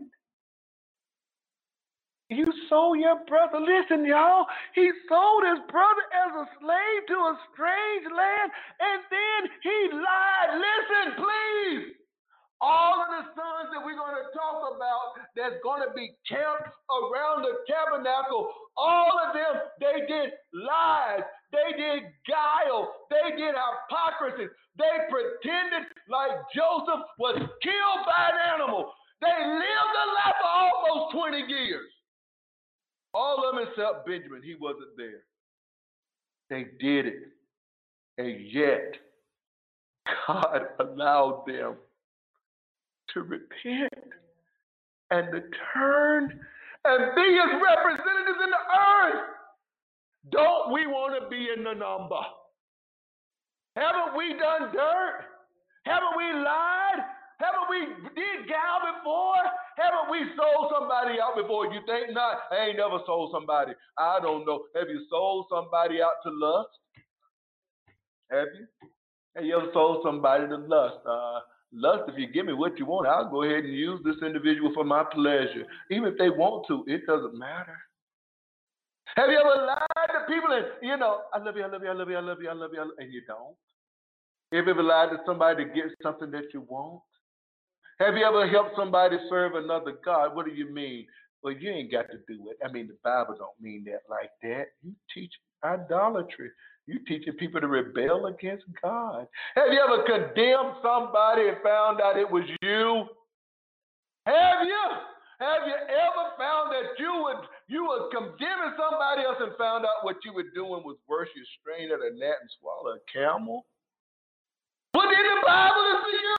You sold your brother. Listen, y'all. He sold his brother as a slave to a strange land, and then he lied. Listen, please. All of the sons that we're going to talk about that's going to be camped around the tabernacle, all of them, they did lies. They did guile. They did hypocrisy. They pretended like Joseph was killed by an animal. They lived a life of almost twenty years. All of them except Benjamin, he wasn't there. They did it. And yet, God allowed them to repent and to turn and be his representatives in the earth. Don't we want to be in the number? Haven't we done dirt? Haven't we lied? Haven't we did gal before? Haven't we sold somebody out before? You think not? I ain't never sold somebody. I don't know. Have you sold somebody out to lust? Have you? Have you ever sold somebody to lust? Uh, Lust, if you give me what you want, I'll go ahead and use this individual for my pleasure. Even if they want to, it doesn't matter. Have you ever lied to people and, you know, I love you, I love you, I love you, I love you, I love you, I love you, and you don't? Have you ever lied to somebody to get something that you want? Have you ever helped somebody serve another God? What do you mean? Well, you ain't got to do it. I mean, the Bible don't mean that like that. You teach idolatry. You teaching people to rebel against God. Have you ever condemned somebody and found out it was you? Have you? Have you ever found that you would you were condemning somebody else and found out what you were doing was worse? You strained at a gnat and swallowed a camel. But in the Bible, it's for you.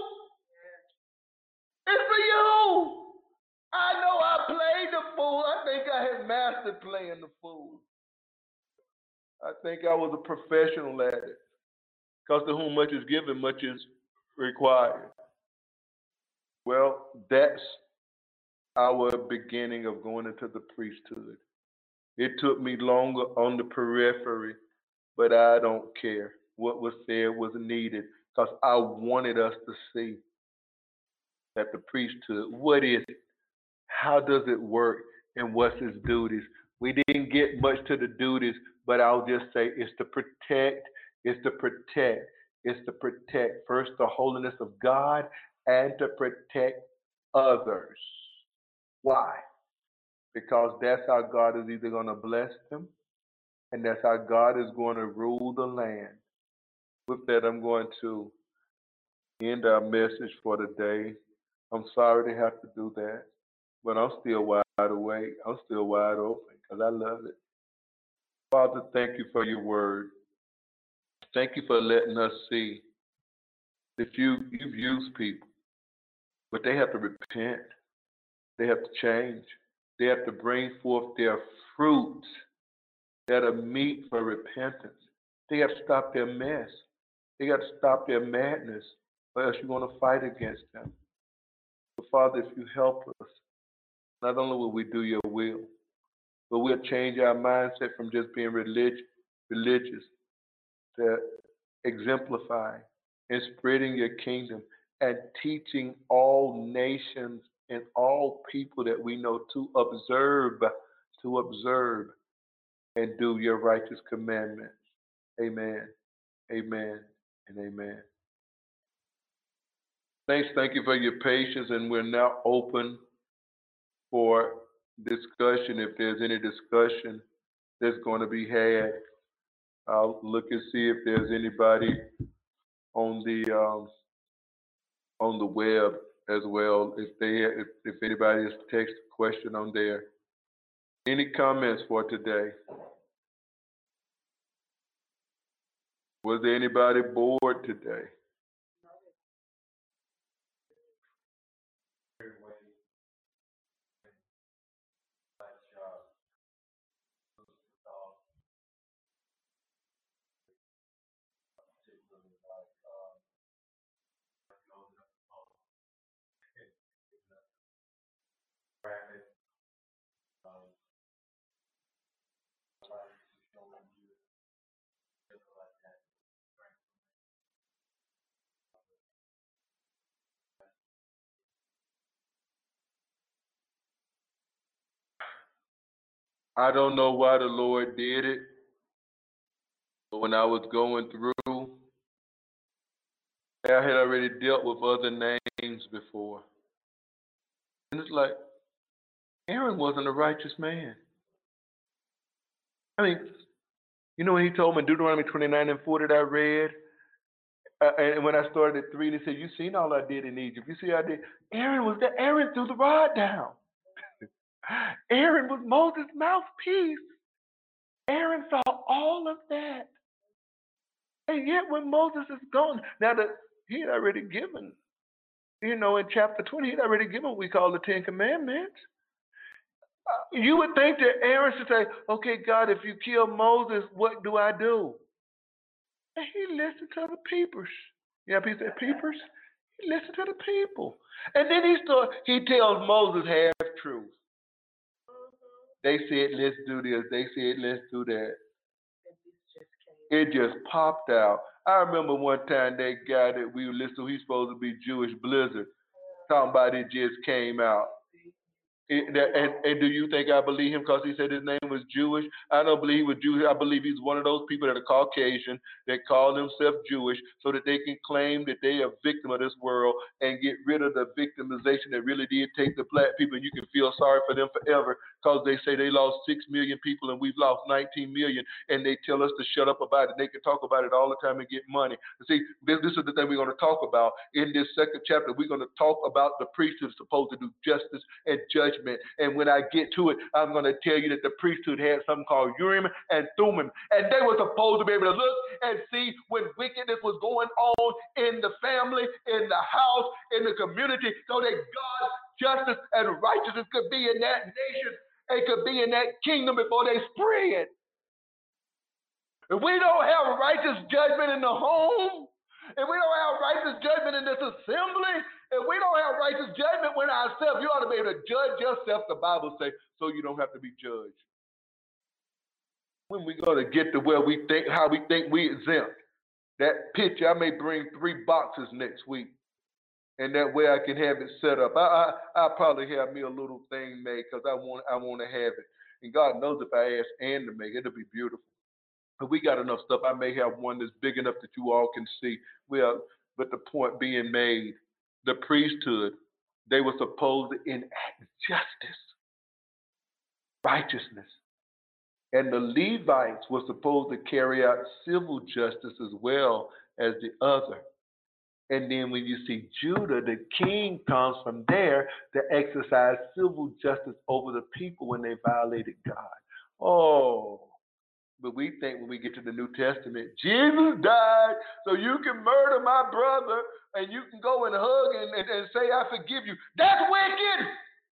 It's for you. I know I played the fool. I think I had mastered playing the fool. I think I was a professional at it. Because to whom much is given, much is required. Well, that's our beginning of going into the priesthood. It took me longer on the periphery, but I don't care. What was said was needed because I wanted us to see that the priesthood, what is it? How does it work? And what's its duties? We didn't get much to the duties, but I'll just say it's to protect, it's to protect, it's to protect first the holiness of God and to protect others. Why? Because that's how God is either going to bless them and that's how God is going to rule the land. With that, I'm going to end our message for today. I'm sorry to have to do that, but I'm still wide awake. I'm still wide open because I love it. Father, thank you for your word. Thank you for letting us see that you, you've used people, but they have to repent. They have to change. They have to bring forth their fruits that are meet for repentance. They have to stop their mess. They got to stop their madness, or else you're going to fight against them. So, Father, if you help us, not only will we do your will, but we'll change our mindset from just being religious, religious to exemplifying and spreading your kingdom and teaching all nations and all people that we know to observe, to observe and do your righteous commandments. Amen, amen, and amen. Thanks, thank you for your patience, and we're now open for discussion. If there's any discussion that's going to be had, I'll look and see if there's anybody on the um, on the web as well. If they if, if anybody has text a question on there. Any comments for today? Was there anybody bored today? I don't know why the Lord did it, but when I was going through, I had already dealt with other names before. And it's like, Aaron wasn't a righteous man. I mean, you know when he told me in Deuteronomy twenty-nine and four that I read, uh, and when I started at three, they said, you seen all I did in Egypt. You see I did. Aaron was there. Aaron threw the rod down. Aaron was Moses' mouthpiece. Aaron saw all of that. And yet when Moses is gone, now that he had already given, you know, in chapter twenty, he had already given what we call the Ten Commandments. Uh, you would think that Aaron should say, okay, God, if you kill Moses, what do I do? And he listened to the peepers. You know, people say peepers? He listened to the people. And then he start, he tells Moses half truth. They said, let's do this. They said, let's do that. it just popped out. I remember one time that guy that we listened to, he's supposed to be Jewish Blizzard, talking about it just came out. It, that, and, and do you think I believe him because he said his name was Jewish? I don't believe he was Jewish. I believe he's one of those people that are Caucasian that call themselves Jewish so that they can claim that they are a victim of this world and get rid of the victimization that really did take the black people. And you can feel sorry for them forever because they say they lost six million people and we've lost nineteen million, and they tell us to shut up about it. They can talk about it all the time and get money. See, this, this is the thing we're going to talk about in this second chapter. We're going to talk about the priesthood supposed to do justice and judgment. And when I get to it, I'm going to tell you that the priesthood had something called Urim and Thummim. And they were supposed to be able to look and see when wickedness was going on in the family, in the house, in the community, so that God's justice and righteousness could be in that nation. It could be in that kingdom before they spread. If we don't have righteous judgment in the home, if we don't have righteous judgment in this assembly, if we don't have righteous judgment with ourselves, you ought to be able to judge yourself, the Bible says, so you don't have to be judged. When we go to get to where we think, how we think we exempt, that picture, I may bring three boxes next week, and that way I can have it set up. I, I, I'll probably have me a little thing made because I want, I want to have it. And God knows if I ask Ann to make it, it'll be beautiful. But we got enough stuff. I may have one that's big enough that you all can see. Well, but the point being made, the priesthood, they were supposed to enact justice, righteousness. And the Levites were supposed to carry out civil justice as well as the other. And then when you see Judah, the king comes from there to exercise civil justice over the people when they violated God. Oh, but we think when we get to the New Testament, Jesus died so you can murder my brother and you can go and hug and, and, and say, I forgive you. That's wicked.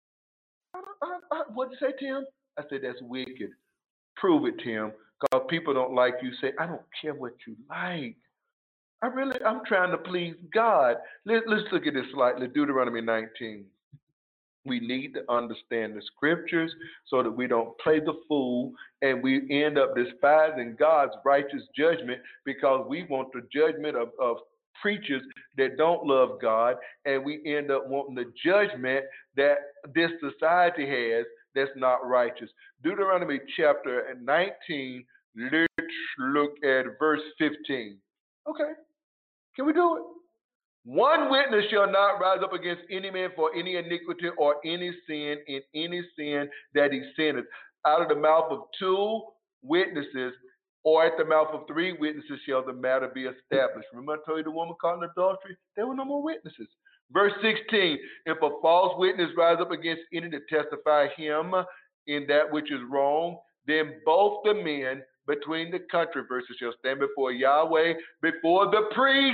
I, I, I, what did you say, Tim? I said, that's wicked. Prove it, Tim, because people don't like you. Say, I don't care what you like. I really, I'm trying to please God. Let, let's look at this slightly. Deuteronomy nineteen. We need to understand the scriptures so that we don't play the fool and we end up despising God's righteous judgment because we want the judgment of, of preachers that don't love God, and we end up wanting the judgment that this society has that's not righteous. Deuteronomy chapter nineteen, let's look at verse fifteen. Okay, can we do it? One witness shall not rise up against any man for any iniquity or any sin in any sin that he sinneth. Out of the mouth of two witnesses or at the mouth of three witnesses shall the matter be established. Remember I told you the woman caught in adultery? There were no more witnesses. Verse sixteen, if a false witness rise up against any to testify him in that which is wrong, then both the men between the controversies shall stand before Yahweh, before the priest.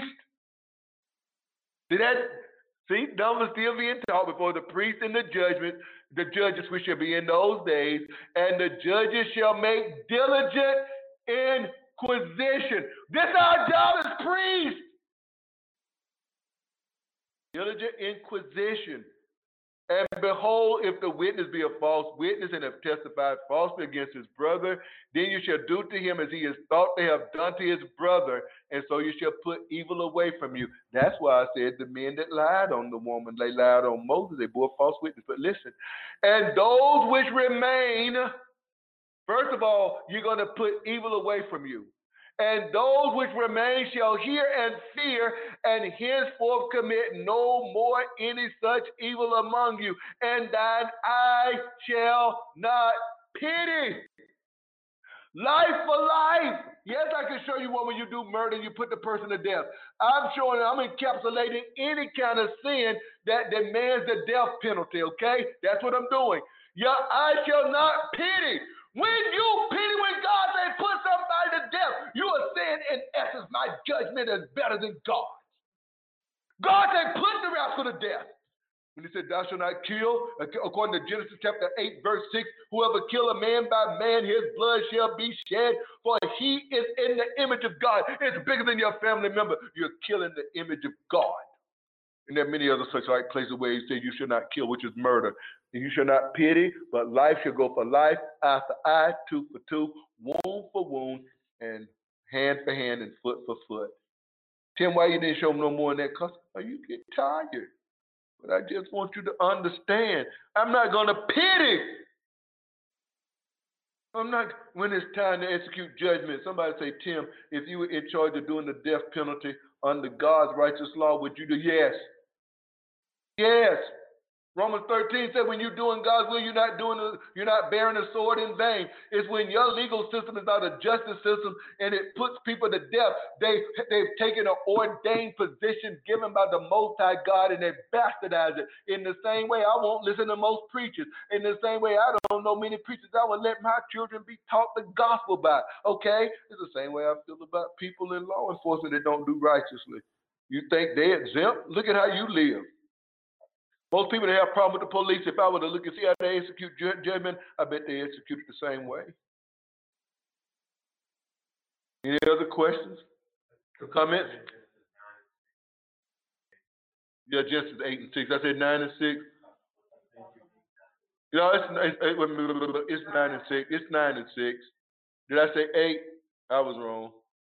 See that? See, numbers still being taught before the priest and the judgment, the judges which shall be in those days, and the judges shall make diligent inquisition. This our job as priests. Diligent inquisition. And behold, if the witness be a false witness and have testified falsely against his brother, then you shall do to him as he has thought they have done to his brother, and so you shall put evil away from you. That's why I said the men that lied on the woman, they lied on Moses, they bore false witness. But listen, and those which remain, first of all, you're going to put evil away from you. And those which remain shall hear and fear, and henceforth commit no more any such evil among you. And thine eye shall not pity. Life for life. Yes, I can show you one when you do murder, you put the person to death. I'm showing, I'm encapsulating any kind of sin that demands the death penalty, okay? That's what I'm doing. Your eye shall not pity. When you pity, when God say put somebody to death, you are saying, in essence, my judgment is better than God's. God said put the rascal to death. When he said, thou shalt not kill, according to Genesis chapter eight, verse six, whoever kill a man by man, his blood shall be shed, for he is in the image of God. It's bigger than your family member. You're killing the image of God. And there are many other such like places where he said you should not kill, which is murder. And you shall not pity, but life shall go for life, eye for eye, tooth for tooth, wound for wound, and hand for hand and foot for foot. Tim, why you didn't show them no more than that? Because you get tired. But I just want you to understand, I'm not going to pity. I'm not, when it's time to execute judgment, somebody say, Tim, if you were in charge of doing the death penalty under God's righteous law, would you do? Yes. Yes. Romans thirteen said when you're doing God's will, you're not doing a, you're not bearing a sword in vain. It's when your legal system is not a justice system and it puts people to death. They, they've taken an ordained position given by the Most High God and they bastardize it. In the same way, I won't listen to most preachers. In the same way, I don't know many preachers I will let my children be taught the gospel by. Okay? It's the same way I feel about people in law enforcement that don't do righteously. You think they're exempt? Look at how you live. Most people that have a problem with the police, if I were to look and see how they execute judgment, I bet they execute it the same way. Any other questions or comments? Yeah, Genesis eight and six. I said nine and six. You know, it's, it's, it's nine and six. It's nine and six. Did I say eight? I was wrong.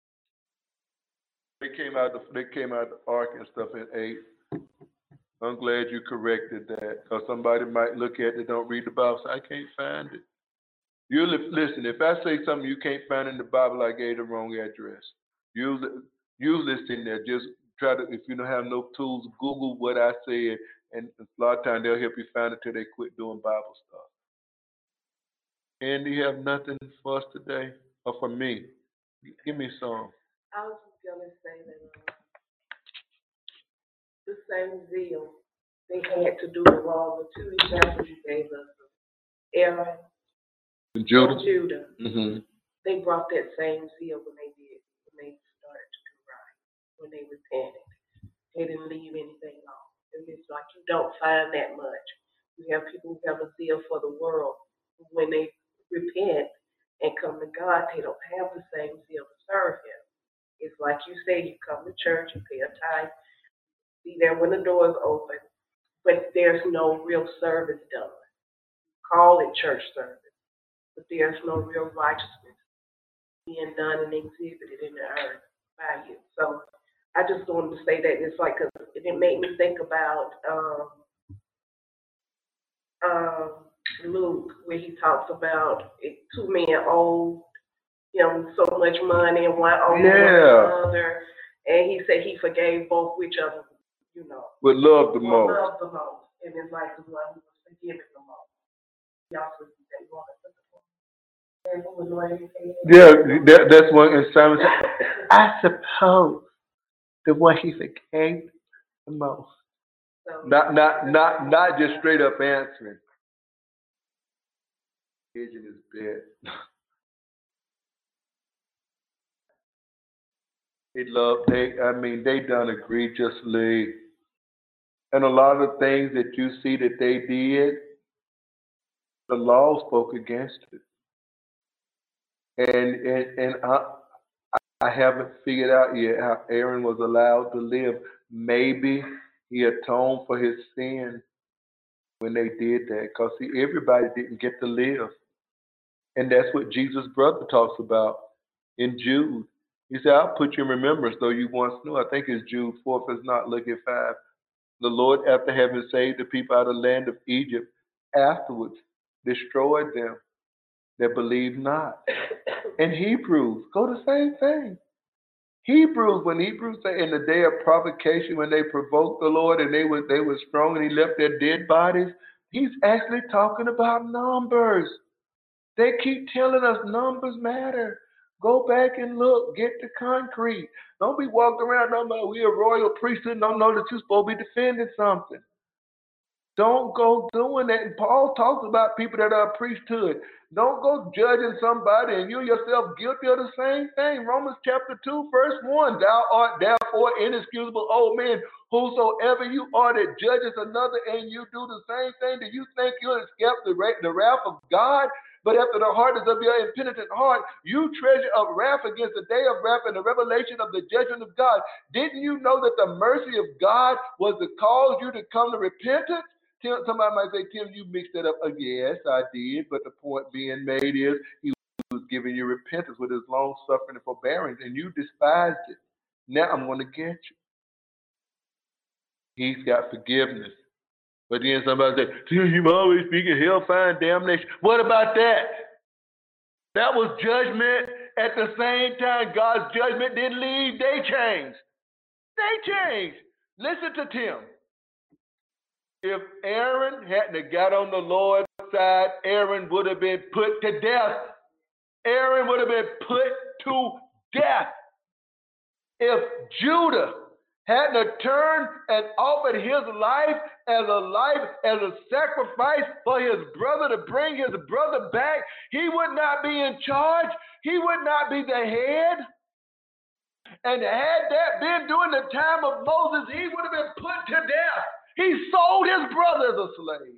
They came out the they came out the ark and stuff in eight. I'm glad you corrected that, because somebody might look at it, don't read the Bible, say, I can't find it. You listen, if I say something you can't find in the Bible, I gave the wrong address. You you listen there, just try to, if you don't have no tools, Google what I said, and a lot of times they'll help you find it till they quit doing Bible stuff. And do you have nothing for us today, or for me? Give me some. I was just going to say that uh, the same zeal they had to do the wrong. The two examples you gave us, Aaron and Judah, and Judah mm-hmm. they brought that same zeal when they did, when they started to do right, when they repented. They didn't leave anything off. It's like you don't find that much. You have people who have a zeal for the world. When they repent and come to God, they don't have the same zeal to serve Him. It's like you say, you come to church, you pay a tithe, be there when the doors open, but there's no real service done. Call it church service, but there's no real righteousness being done and exhibited in the earth by you. So I just wanted to say that it's like, cause it made me think about um, um, Luke, where he talks about it, two men owed him so much money and one owed yeah. another, and he said he forgave both, which of them, you know, would love the most. Love the most, and it's like the one who was forgiven the most. He also said, "You want to put the Yeah, that, that's one. And Simon said, "I suppose the one he forgave the most." So, not, not, not, not just straight up answering. Hedging his bet. They love. They. I mean, they done egregiously. And a lot of things that you see that they did, the law spoke against it. And and, and I, I haven't figured out yet how Aaron was allowed to live. Maybe he atoned for his sin when they did that. Because, see, everybody didn't get to live. And that's what Jesus' brother talks about in Jude. He said, I'll put you in remembrance, though you once knew. I think it's Jude four, if it's not, look at five. The Lord, after having saved the people out of the land of Egypt, afterwards destroyed them that believed not. And Hebrews, go the same thing. Hebrews, when Hebrews say in the day of provocation, when they provoked the Lord and they were they were strong and He left their dead bodies, He's actually talking about numbers. They keep telling us numbers matter. Go back and look. Get the concrete. Don't be walking around talking about we a royal priesthood and don't know that you're supposed to be defending something. Don't go doing that. And Paul talks about people that are a priesthood. Don't go judging somebody and you yourself guilty of the same thing. Romans chapter two, verse one. Thou art therefore inexcusable, old man, whosoever you are that judges another and you do the same thing. Do you think you'll escape the wrath of God? But after the hardness of your impenitent heart, you treasure up wrath against the day of wrath and the revelation of the judgment of God. Didn't you know that the mercy of God was to cause you to come to repentance? Tim, somebody might say, Tim, you mixed that up. Uh, yes, I did. But the point being made is he was giving you repentance with his long suffering and forbearance, and you despised it. Now I'm going to get you. He's got forgiveness. But then somebody say, you're always speaking hellfire and damnation. What about that? That was judgment. At the same time, God's judgment didn't leave. They changed. They changed. Listen to Tim. If Aaron hadn't got on the Lord's side, Aaron would have been put to death. Aaron would have been put to death. If Judah hadn't turned and offered his life as a life, as a sacrifice for his brother to bring his brother back, he would not be in charge. He would not be the head. And had that been during the time of Moses, he would have been put to death. He sold his brother as a slave.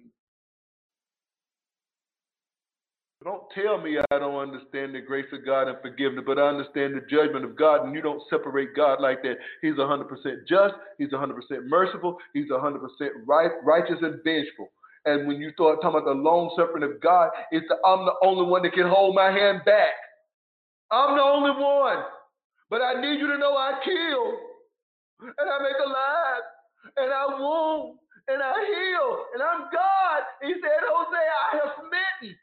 Don't tell me I don't understand the grace of God and forgiveness, but I understand the judgment of God, and you don't separate God like that. He's one hundred percent just. He's one hundred percent merciful. He's one hundred percent right, righteous and vengeful. And when you start talking about the long suffering of God, it's the, I'm the only one that can hold my hand back. I'm the only one. But I need you to know I kill, and I make alive, and I wound, and I heal, and I'm God. He said, Hosea, I have smitten.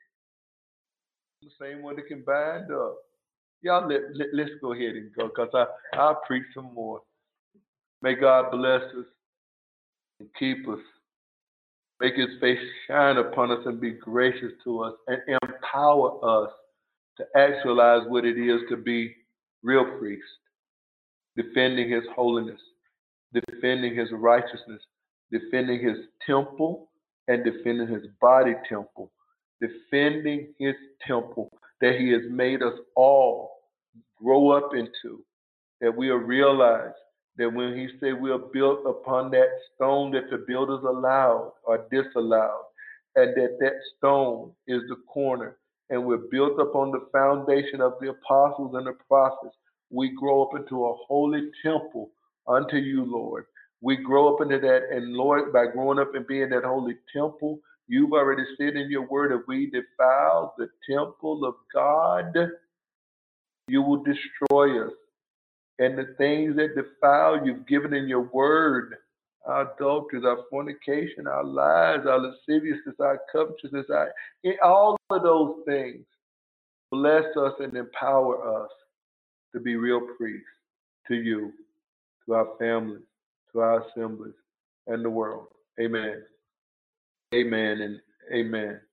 The same one that can bind up. Y'all, let, let, let's go ahead and go, because I, I'll preach some more. May God bless us and keep us. Make his face shine upon us and be gracious to us and empower us to actualize what it is to be real priests, defending his holiness, defending his righteousness, defending his temple, and defending his body temple. Defending his temple that he has made us all grow up into, that we'll realize that when he said we are built upon that stone that the builders allowed or disallowed, and that that stone is the corner, and we're built upon the foundation of the apostles and the prophets, we grow up into a holy temple unto you, Lord. We grow up into that, and Lord, by growing up and being that holy temple, you've already said in your word, if we defile the temple of God, you will destroy us. And the things that defile you've given in your word, our adulteries, our fornication, our lies, our lasciviousness, our covetousness, our, all of those things, bless us and empower us to be real priests to you, to our families, to our assemblies, and the world. Amen. Amen and amen.